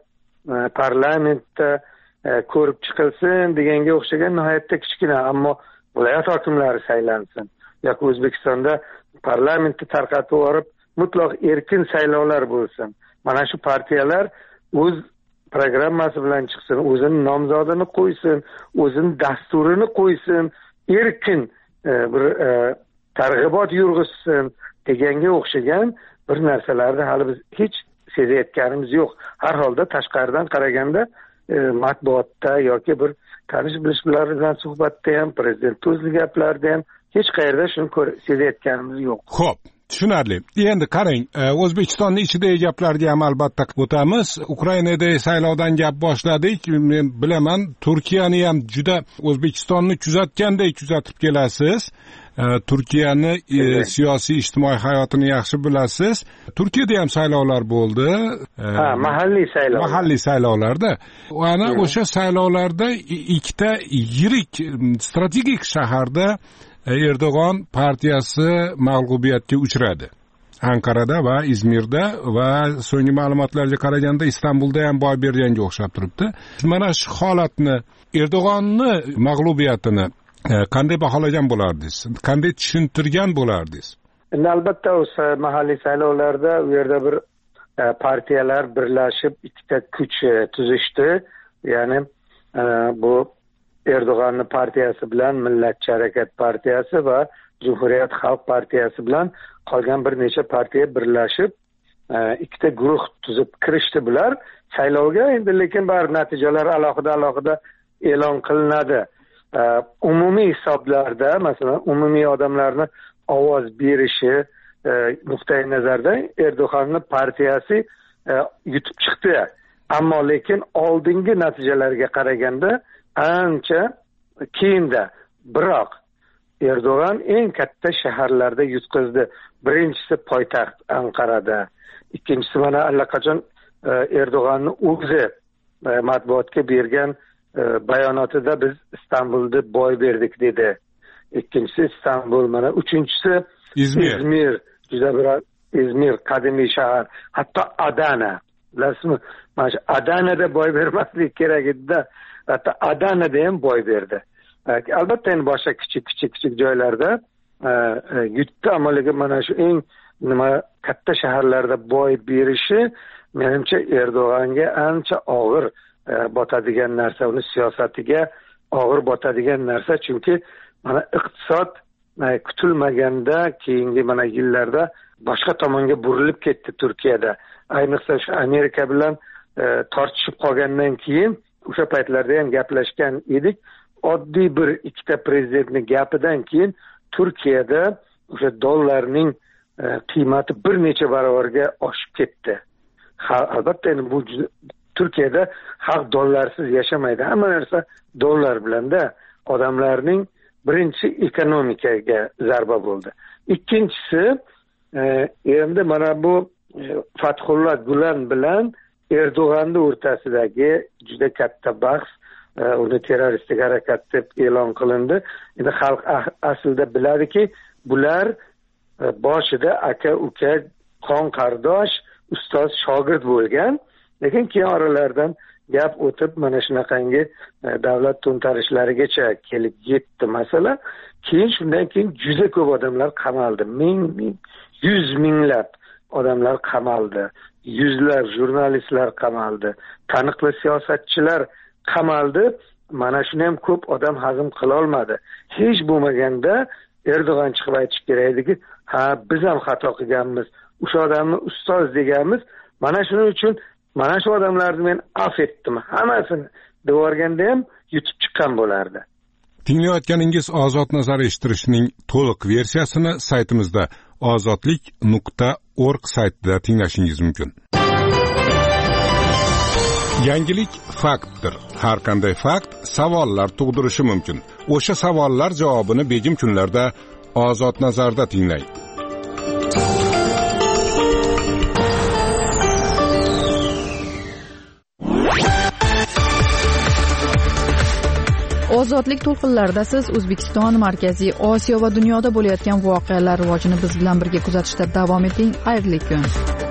parlamentda ko'rib chiqilsin deganga o'xshagan nihoyatda kichkina, ammo viloyat hokimlari saylansin yoki O'zbekistonda parlamentni tarqatib yuborib mutlaq erkin saylovlar bo'lsin. Mana shu partiyalar o'z programmasi bilan chiqsin, o'zining nomzodini qo'ysin, o'zining dasturini qo'ysin, erkin bir targ'ibot yurg'izsin deganga o'xshagan bir narsalarni hali biz hech sezayotganimiz yo'q. Har holda tashqaridan qaraganda matbuotda yoki bir tanish bilishlar bilan suhbatda ham, prezident o'zining gaplarida ham hech qayerda shuni sezayotganimiz yo'q. Xo'p, tushunarli. Endi qarang, O'zbekistonning ichidagi gaplarga ham albatta o'tamiz. Ukrainada saylovdan gap boshladik. Men bilaman, Turkiyani ham juda O'zbekistonni kuzatgandek kuzatib kelasiz. Turkiyani e, siyosiy ijtimoiy hayotini yaxshi bilasiz. Turkiyada ham saylovlar bo'ldi. Ha, mahalliy saylovlar. Mahalliy saylovlarda. Ana o'sha saylovlarda ikkita yirik strategik shaharda Erdo'g'on partiyasi mag'lubiyatga uchradi. Ankarada va Izmirda va so'nggi ma'lumotlarga qaraganda Istanbulda ham boy berganga o'xshab turibdi. Mana shu holatni, Erdo'g'onni mag'lubiyatini qanday baholagan bo'lardingiz? Qanday tushuntirgan bo'lardingiz? Endi albatta o'sha mahalliy saylovlarda u yerda bir partiyalar birlashib ikkita kuch tuzishdi. Ya'ni bu Erdo'g'onni partiyasi bilan Millatchi harakat partiyasi va Cumhuriyet Xalq partiyasi bilan qolgan bir necha partiya birlashib ikkita guruh tuzib kirishdi bular saylovga. Endi lekin baribir natijalar alohida alohida e'lon qilinadi. Umumiy hisoblarda masalan umumiy odamlarni ovoz berishi nuqtai nazardan Erdo'g'onni partiyasi yutib chiqdi. Ammo lekin oldingi natijalarga qaraganda ancha keyinda. Biroq Erdo'g'on eng katta shaharlarda yutqizdi. Birinchisi poytaxt Ankarada, ikkinchisi mana allaqachon Erdo'g'onni o'zi matbuotga bergan bayonotida biz Istanbulda boy berdik dedi. Ikkinchisi Istanbul, mana uchinchisi İzmir. İzmir, juda bir İzmir qadimiy shahar, hatto Adana. Bilasizmi? Mana Adanada boy bermaslik kerak edi-da, hatto Adanada ham boy berdi. Albatta endi boshqa kichik kichik kichik joylarda yutdi, ammo lekin mana shu eng nima katta shaharlarda boy berishi menimcha Erdo'g'onga ancha og'ir botadigan narsa, uni siyosatiga og'ir botadigan narsa. Chunki mana iqtisod kutilmaganda keyingi mana yillarda boshqa tomonga burilib ketdi Turkiyada. Ayniqsa shu Amerika bilan tortishib qolgandan keyin o'sha paytlarda ham gaplashgan edik. Oddiy bir ikkita prezidentning gapidan keyin Turkiyada o'sha dollarning qiymati bir necha barobarga oshib ketdi. Albatta endi bu Turkiyada xalq dollarsiz yashamaydi. Hamma narsa dollar bilanda. Odamlarning birinchi ekonomikaga zarba bo'ldi. Ikkinchisi endi mana bu Fathulloh Gulen bilan Erdo'g'anni o'rtasidagi juda katta bahs, uni terroristik harakat deb e'lon qilindi. Endi xalq aslida biladiki, bular boshida aka uka, qon qardosh, ustoz shogird bo'lgan, lekin keyin oralaridan gap o'tib mana shunaqangi davlat to'ntarishlarigacha kelib yetdi masala. Keyin shundan keyin juda ko'p odamlar qamaldi. Ming, ming, yuz minglab odamlar qamaldi. Yuzlab jurnalistlar qamaldi. Taniqli siyosatchilar qamaldi. Mana shuni ham ko'p odam hazm qila olmadi. Hech bo'lmaganda Erdo'g'an chiqib aytish kerak ediki, ha biz ham xato qilganmiz. O'sha odamni ustoz deganmiz. Mana shuning uchun mana shu odamlarni men af etdim. Hammasini devorganda ham yutib chiqqan bo'lardi. Tinglayotganingiz Ozod nazar eshittirishning to'liq versiyasini saytimizda ozodlik nuqta org saytida tinglashingiz mumkin. Yangilik faktdir. Har qanday fakt savollar tug'dirishi mumkin. O'sha savollar javobini begim kunlarda Ozod nazarda tinglang. Ozodlik to'lqinlarida siz O'zbekiston, Markaziy Osiyo va dunyoda bo'layotgan voqealar rivojini biz bilan birga kuzatishda davom eting. Xayrli kun.